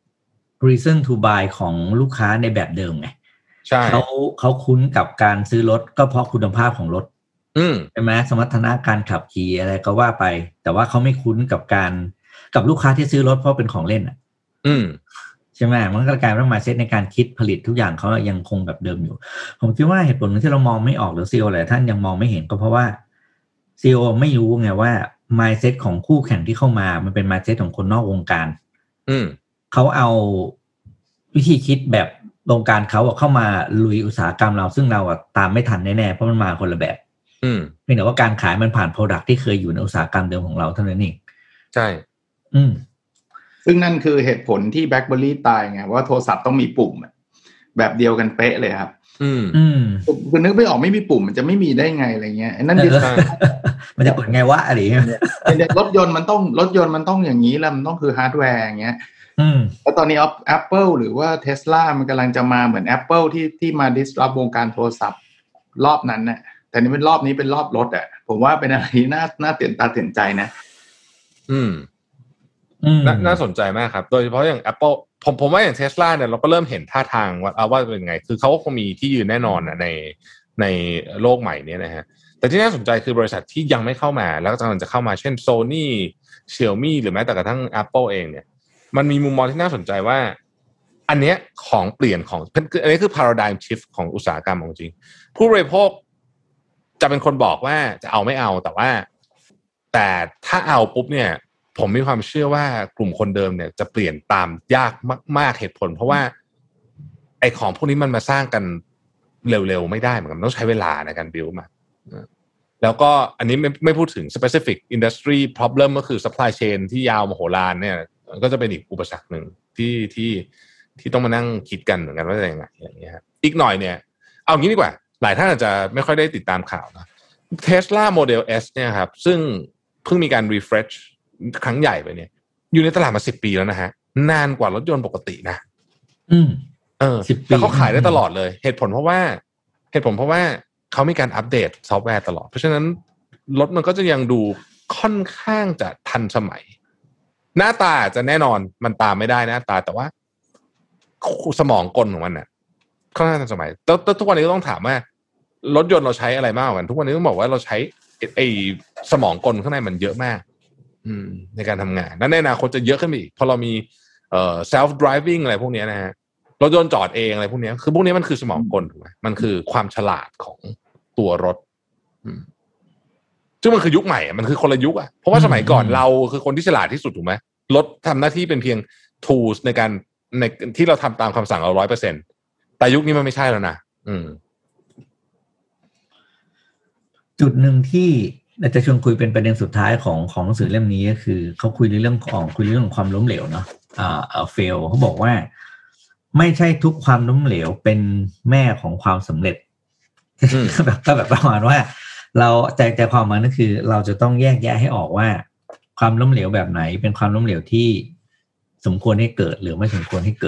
Speaker 2: reason to buy ของลูกค้าในแบบเดิมไงใช่เขาเขาคุ้นกับการซื้อรถก็เพราะคุณภาพของรถใช่ไหมสมรรถนะการขับขี่อะไรก็ว่าไปแต่ว่าเขาไม่คุ้นกับการกับลูกค้าที่ซื้อรถเพราะเป็นของเล่นอ่ะอืมใช่ไหมมันก็กลายเป็นมาเซตในการคิดผลิตทุกอย่างเขายังคงแบบเดิมอยู่ผมคิดว่าเหตุผลที่เรามองไม่ออกหรือซีอีโอหลายท่านยังมองไม่เห็นก็เพราะว่าซีอีโอไม่รู้ไงว่า mindset ของคู่แข่งที่เข้ามามันเป็น mindset ของคนนอกวงการอืมเขาเอาวิธีคิดแบบวงการเขาเข้ามาลุยอุตสาหกรรมเราซึ่งเราตามไม่ทันแน่ๆเพราะมันมาคนละแบบอืมเพียงแต่ว่าการขายมันผ่าน product ที่เคยอยู่ในอุตสาหกรรมเดิมของเราเท่านั้นเองใช่
Speaker 4: อืมซึ่งนั่นคือเหตุผลที่ BlackBerry ตายไงว่าโทรศัพท์ต้องมีปุ่มแบบเดียวกันเป๊ะเลยครับอืมอืมคือนึกไม่ออกไม่มีปุ่มมันจะไม่มีได้ไงอะไรเงี้ยนั่นดิ
Speaker 2: มันจะกดไงวะอะไรเงี้ย
Speaker 4: รถยนต์มันต้องรถยนต์มันต้องอย่างนี้แล้วมันต้องคือฮาร์ดแวร์อย่างเงี้ยแล้วตอนนี้ Apple หรือว่า Tesla มันกำลังจะมาเหมือน Apple ที่ที่มา disrupt วงการโทรศัพท์รอบนั้นน่ะแต่นี่เป็นรอบนี้เป็นรอบรถอ่ะผมว่าเป็นอะไรที่น่าน่าตื่นตาตื่นใจนะ
Speaker 3: อืมน่าสนใจมากครับโดยเฉพาะอย่าง Apple ผมผมว่าอย่าง Tesla เนี่ยเราก็เริ่มเห็นท่าทางว่าว่าเป็นไงคือเขาก็คงมีที่ยืนแน่นอนนะในในโลกใหม่นี้นะฮะแต่ที่น่าสนใจคือบริษัทที่ยังไม่เข้ามาแล้วก็กำลังจะเข้ามาเช่น Sony Xiaomi หรือแม้แต่กระทั่ง Apple เองเนี่ยมันมีมุมมองที่น่าสนใจว่าอันเนี้ยของเปลี่ยนของอันนี้คือ paradigm shift ของอุตสาหกรรมจริงผู้บริโภคจะเป็นคนบอกว่าจะเอาไม่เอาแต่ว่าแต่ถ้าเอาปุ๊บเนี่ยผมมีความเชื่อว่ากลุ่มคนเดิมเนี่ยจะเปลี่ยนตามยากมากๆเหตุผลเพราะว่าไอ้ของพวกนี้มันมาสร้างกันเร็วๆไม่ได้เหมือนกันต้องใช้เวลาในการ build มาแล้วก็อันนี้ไม่ไม่พูดถึง specific industry problem ก็คือ supply chain ที่ยาวมโหฬารเนี่ยก็จะเป็นอีกอุปสรรคหนึ่งที่ที่ที่ต้องมานั่งคิดกันเหมือนกันว่าจะยังไงอย่างเงี้ยครับอีกหน่อยเนี่ยเอางี้ดีกว่าหลายท่านอาจจะไม่ค่อยได้ติดตามข่าวนะ Tesla Model S เนี่ยครับซึ่งเพิ่งมีการ refresh ครั้งใหญ่ไปเนี่ยอยู่ในตลาดมาสิบปีแล้วนะฮะนานกว่ารถยนต์ปกตินะอืมเออแต่เขาขายได้ตลอดเลยเหตุผลเพราะว่าเหตุผลเพราะว่าเขามีการอัปเดตซอฟต์แวร์ตลอดเพราะฉะนั้นรถมันก็จะยังดูค่อนข้างจะทันสมัยหน้าตาจะแน่นอนมันตามไม่ได้หน้าตาแต่ว่าสมองกลของมันน่ะค่อนข้างทันสมัยแล้วทุกวันนี้ก็ต้องถามว่ารถยนต์เราใช้อะไรมากกว่ากันทุกวันนี้ต้องบอกว่าเราใช้ไอ้สมองกลข้างในมันเยอะมากอืมในการทำงานและในอนาคตจะเยอะขึ้นไปอีกพอเรามีเอ่อ self driving อะไรพวกนี้นะฮะรถยนต์จอดเองอะไรพวกนี้คือพวกนี้มันคือสมองกลถูกไหมมันคือความฉลาดของตัวรถซึ่งมันคือยุคใหม่มันคือคนละยุคอ่ะเพราะว่าสมัยก่อนเราคือคนที่ฉลาดที่สุดถูกไหมรถทำหน้าที่เป็นเพียง tools ในการในที่เราทำตามคำสั่งเรา ร้อยเปอร์เซ็นต์ แต่ยุคนี้มันไม่ใช่แล้วนะอืม
Speaker 2: จุดหนึ่งที่เราจะชวนคุยเป็นประเด็นสุดท้ายของของหนังสือเล่มนี้ก็คือเขาคุยในเรื่องของคุยเรื่องของความล้มเหลวเนาะอ่าเอ่อ fail เขาบอกว่าไม่ใช่ทุกความล้มเหลวเป็นแม่ของความสำเร็จแบบก็แบบประมาณว่าเราใจใจความมันก็คือเราจะต้องแยกแยะให้ออกว่าความล้มเหลวแบบไหนเป็นความล้มเหลวที่สมควรให้เกิดหรือไม่สมควรให้เกิด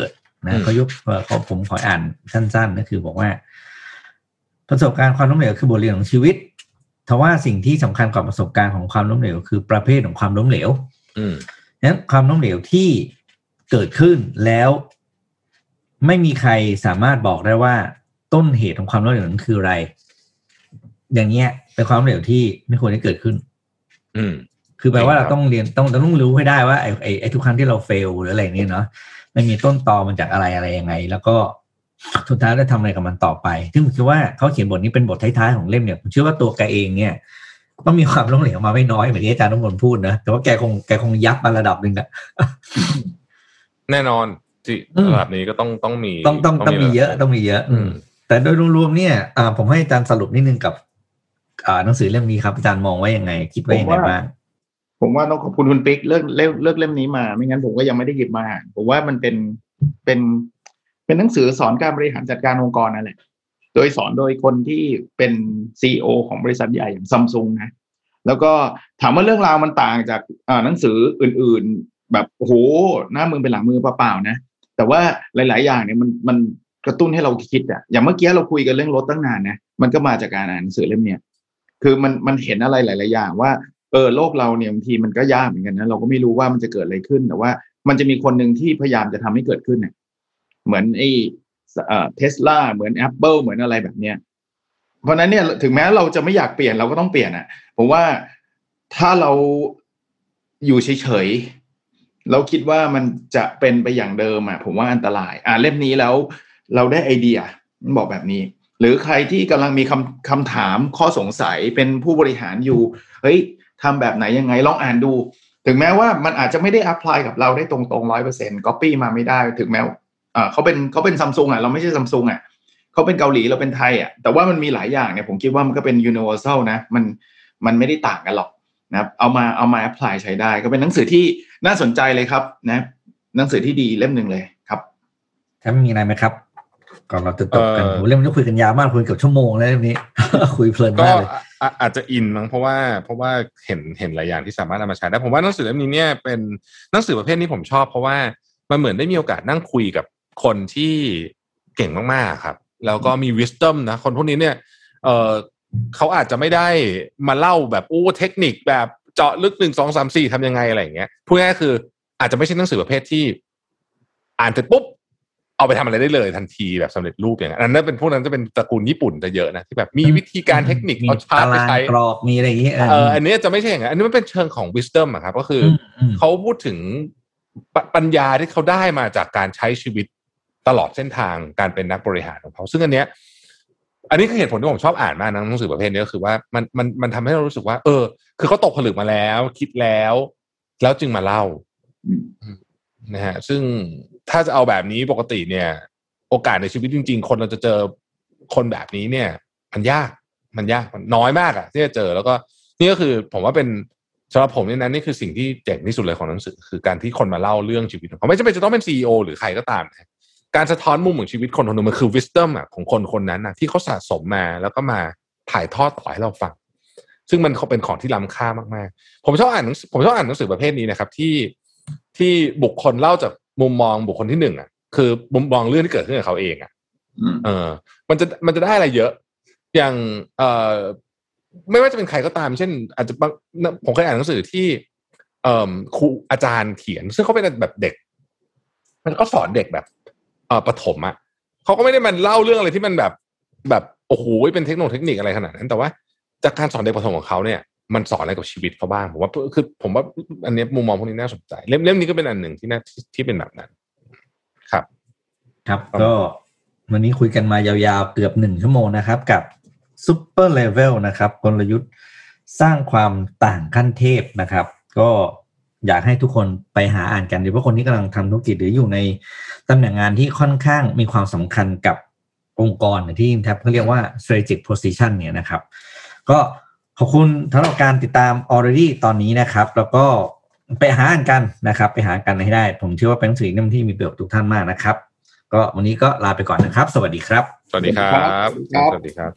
Speaker 2: นะเขายกเขาผมขออ่านสั้นๆก็คือบอกว่าประสบการณ์ความล้มเหลวคือบทเรียนของชีวิตทว่าสิ่งที่สำคัญกว่าประสบการณ์ของความล้มเหลวคือประเภทของความล้มเหลว
Speaker 3: อืม
Speaker 2: นั้นความล้มเหลวที่เกิดขึ้นแล้วไม่มีใครสามารถบอกได้ว่าต้นเหตุของความล้มเหลวนั้นคืออะไรอย่างเงี้ยเป็นความล้มเหลวที่ไม่ควรจะเกิดขึ้น
Speaker 3: อืม
Speaker 2: คือแปลว่าเราต้องเรียนต้องเราต้องรู้ให้ได้ว่าไอ้ไอ้ไอ้ทุกครั้งที่เราเฟลหรืออะไรนี่เนาะมันมีต้นตอมันจากอะไรอะไรยังไงแล้วก็สุดท้ายจะทำอะไรกับมันต่อไปซึ่งผมคิดว่าเขาเขียนบทนี้เป็นบทท้ายๆของเล่มเนี่ยผมเชื่อว่าตัวแกเองเนี่ยต้องมีความล้มเหลวมาไม่น้อยเหมือนที่อาจารย์น้ำมนต์พูดนะแต่ว่าแกคงแกคงยับมาระดับนึงอะ
Speaker 3: แน่นอนที่ระดับนี้ก็ต้องต้องมี
Speaker 2: ต้องต้องต้องมีเยอะต้องมีเยอะแต่โดยรวมๆเนี่ยผมให้อาจารย์สรุปนิดนึงกับหนังสือเล่มนี้ครับอาจารย์มองว่ายังไงคิดว่ายังไงบ้าง
Speaker 4: ผมว่าต้องขอบคุณคุณปิ๊กเลือกเลือกเลือกเล่มนี้มาไม่งั้นผมก็ยังไม่ได้หยิบมาผมว่ามันเป็นเป็นเป็นหนังสือสอนการบริหารจัดการองค์กรนั่นแหละโดยสอนโดยคนที่เป็น ซี อี โอ ของบริษัทใหญ่อย่าง Samsung นะแล้วก็ถามว่าเรื่องราวมันต่างจากหนังสืออื่นๆแบบโอ้โหหน้ามือเป็นหลังมือเปล่าๆนะแต่ว่าหลายๆอย่างเนี่ยมันมันกระตุ้นให้เราคิดอ่ะอย่างเมื่อกี้เราคุยกันเรื่องรถตั้งนานนะมันก็มาจากการอ่านหนังสือเล่มเนี้ยคือมันมันเห็นอะไรหลายๆอย่างว่าเออโลกเราเนี่ยบางทีมันก็ยากเหมือนกันนะเราก็ไม่รู้ว่ามันจะเกิดอะไรขึ้นแต่ว่ามันจะมีคนหนึ่งที่พยายามจะทำให้เกิดขึ้นเนี่ยเหมือนไอ้เอ่อ Tesla เหมือน Apple เหมือนอะไรแบบเนี้ยเพราะนั้นเนี่ยถึงแม้เราจะไม่อยากเปลี่ยนเราก็ต้องเปลี่ยนอ่ะผมว่าถ้าเราอยู่เฉยๆเราคิดว่ามันจะเป็นไปอย่างเดิมอ่ะผมว่าอันตรายอ่านเล่มนี้แล้วเราได้ไอเดียบอกแบบนี้หรือใครที่กำลังมีคำคำถามข้อสงสัยเป็นผู้บริหารอยู่เฮ้ยทำแบบไหนยังไงลองอ่านดูถึงแม้ว่ามันอาจจะไม่ได้อัพพลายกับเราได้ตรงๆ หนึ่งร้อยเปอร์เซ็นต์ copy มาไม่ได้ถึงแม้อ่าเขาเป็นเขาเป็น Samsung อ่ะเราไม่ใช่ Samsung อ่ะเขาเป็นเกาหลีเราเป็นไทยอ่ะแต่ว่ามันมีหลายอย่างเนี่ยผมคิดว่ามันก็เป็น universal นะมันมันไม่ได้ต่างกันหรอกนะครับเอามาเอามา apply ใช้ได้ก็เป็นหนังสือที่น่าสนใจเลยครับนะหนังสือที่ดีเล่มนึงเลยครับ
Speaker 2: ถ้ามีอะไรไหมครับก่อนเราจะจบกันโหเรื่องนี้คุยกันยาวมากคุยเกือบชั่วโมงแล้วเรื่องนี้ คุยเพลินมากเลย
Speaker 3: ก็อาจจะอินมั้งเพราะว่าเพราะว่าเห็นเห็นหลายอย่างที่สามารถนำมาใช้ได้ผมว่าหนังสือเล่มนี้เนี่ยเป็นหนังสือประเภทนี้ผมชอบเพราะว่ามันเหมือนได้มีโอกาสนั่งคุยกับคนที่เก่งมากๆครับแล้วก็มี wisdom นะคนพวกนี้เนี่ยเออเขาอาจจะไม่ได้มาเล่าแบบโอ้เทคนิคแบบเจาะลึกหนึ่งสองสามสี่ทำยังไงอะไรอย่างเงี้ยพูดง่ายๆคืออาจจะไม่ใช่หนังสือประเภทที่อ่านเสร็จปุ๊บเอาไปทำอะไรได้เลยทันทีแบบสำเร็จรูปอย่างนั้นอันนั้นเป็นพวกนั้นจะเป็นตระกูลญี่ปุ่นจะเยอะนะที่แบบมีวิธีการเทคนิคเอาชาร์ตไปใช้
Speaker 2: กรอบมีอะไรอย่างเงี้ย
Speaker 3: เอออันนี้จะไม่ใช่อย่างนั้นอันนี้มันเป็นเชิงของ wisdom อะครับก็คือเขาพูดถึงปัญญาที่เขาได้มาจากการใช้ชีวิตตลอดเส้นทางการเป็นนักบริหารของเขาซึ่งอันเนี้ยอันนี้คือเหตุผลที่ผมชอบอ่านมากนะหนังสือประเภทนี้ก็คือว่ามันมันมันทำให้เรารู้สึกว่าเออคือเขาตกผลึกมาแล้วคิดแล้วแล้วจึงมาเล่านะฮะซึ่งถ้าจะเอาแบบนี้ปกติเนี่ยโอกาสในชีวิตจริงๆคนเราจะเจอคนแบบนี้เนี่ยมันยากมันยากมันน้อยมากอะที่จะเจอแล้วก็นี่ก็คือผมว่าเป็นสำหรับผมนี่นั้นนี่คือสิ่งที่เจ๋งที่สุดเลยของหนังสือคือการที่คนมาเล่าเรื่องชีวิตของเขาไม่จำเป็นจะต้องเป็น ซี อี โอ หรือใครก็ตามนะการสะท้อนมุมของชีวิตคนคนนึงมันคือ wisdom อ่ะของคนคนนั้นนะที่เขาสะสมมาแล้วก็มาถ่ายทอดต่อให้เราฟังซึ่งมันเขาเป็นของที่ล้ำค่ามากๆผมชอบอ่านผมชอบอ่านหนังสือประเภทนี้นะครับที่ที่บุคคลเล่าจากมุมมองบุคคลที่หนึ่งอ่ะคือมุมมองเรื่องที่เกิดขึ้นกับเขาเองอ่ะเออมันจะมันจะได้อะไรเยอะอย่างเอ่อไม่ว่าจะเป็นใครก็ตามเช่นอาจจะผมเคยอ่านหนังสือที่เอ่อครูอาจารย์เขียนซึ่งเขาเป็นแบบเด็กมันก็สอนเด็กแบบเอ่อประถมอ่ะเขาก็ไม่ได้มันเล่าเรื่องอะไรที่มันแบบแบบโอ้โหเป็นเทคโนโลยีเทคนิคอะไรขนาดนั้นแต่ว่าจากการสอนเด็กประถมของเขาเนี่ยมันสอนอะไรกับชีวิตเขาบ้างผมว่าคือผมว่าอันนี้มุมมองพวกนี้น่าสนใจเล่มเล่มนี้ก็เป็นอันหนึ่งที่น่าที่เป็นแบบนั้นครับ
Speaker 2: ครับก็วันนี้คุยกันมายาวๆเกือบหนึ่งชั่วโมงนะครับกับ Super Level นะครับกลยุทธ์สร้างความต่างขั้นเทพนะครับก็อยากให้ทุกคนไปหาอ่านกันโดยเฉพาะคนที่กำลังทำธุรกิจหรืออยู่ในตำแหน่งงานที่ค่อนข้างมีความสำคัญกับองค์กรที่แทบเขาเรียกว่า strategic position เนี่ยนะครับก็ขอบคุณสำหรับการติดตาม already ตอนนี้นะครับแล้วก็ไปหาอ่านกันนะครับไปหากันให้ได้ผมเชื่อว่าเป็นหนังสือเล่มที่มีประโยชน์ทุกท่านมากนะครับก็วันนี้ก็ลาไปก่อนนะครับสวัสดีครับ
Speaker 3: สวัสดีครับสวัสดีครับ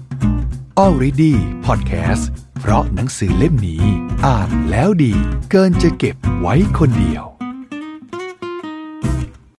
Speaker 1: already podcast เพราะหนังสือเล่มนี้อ่านแล้วดีเกินจะเก็บไว้คนเดียว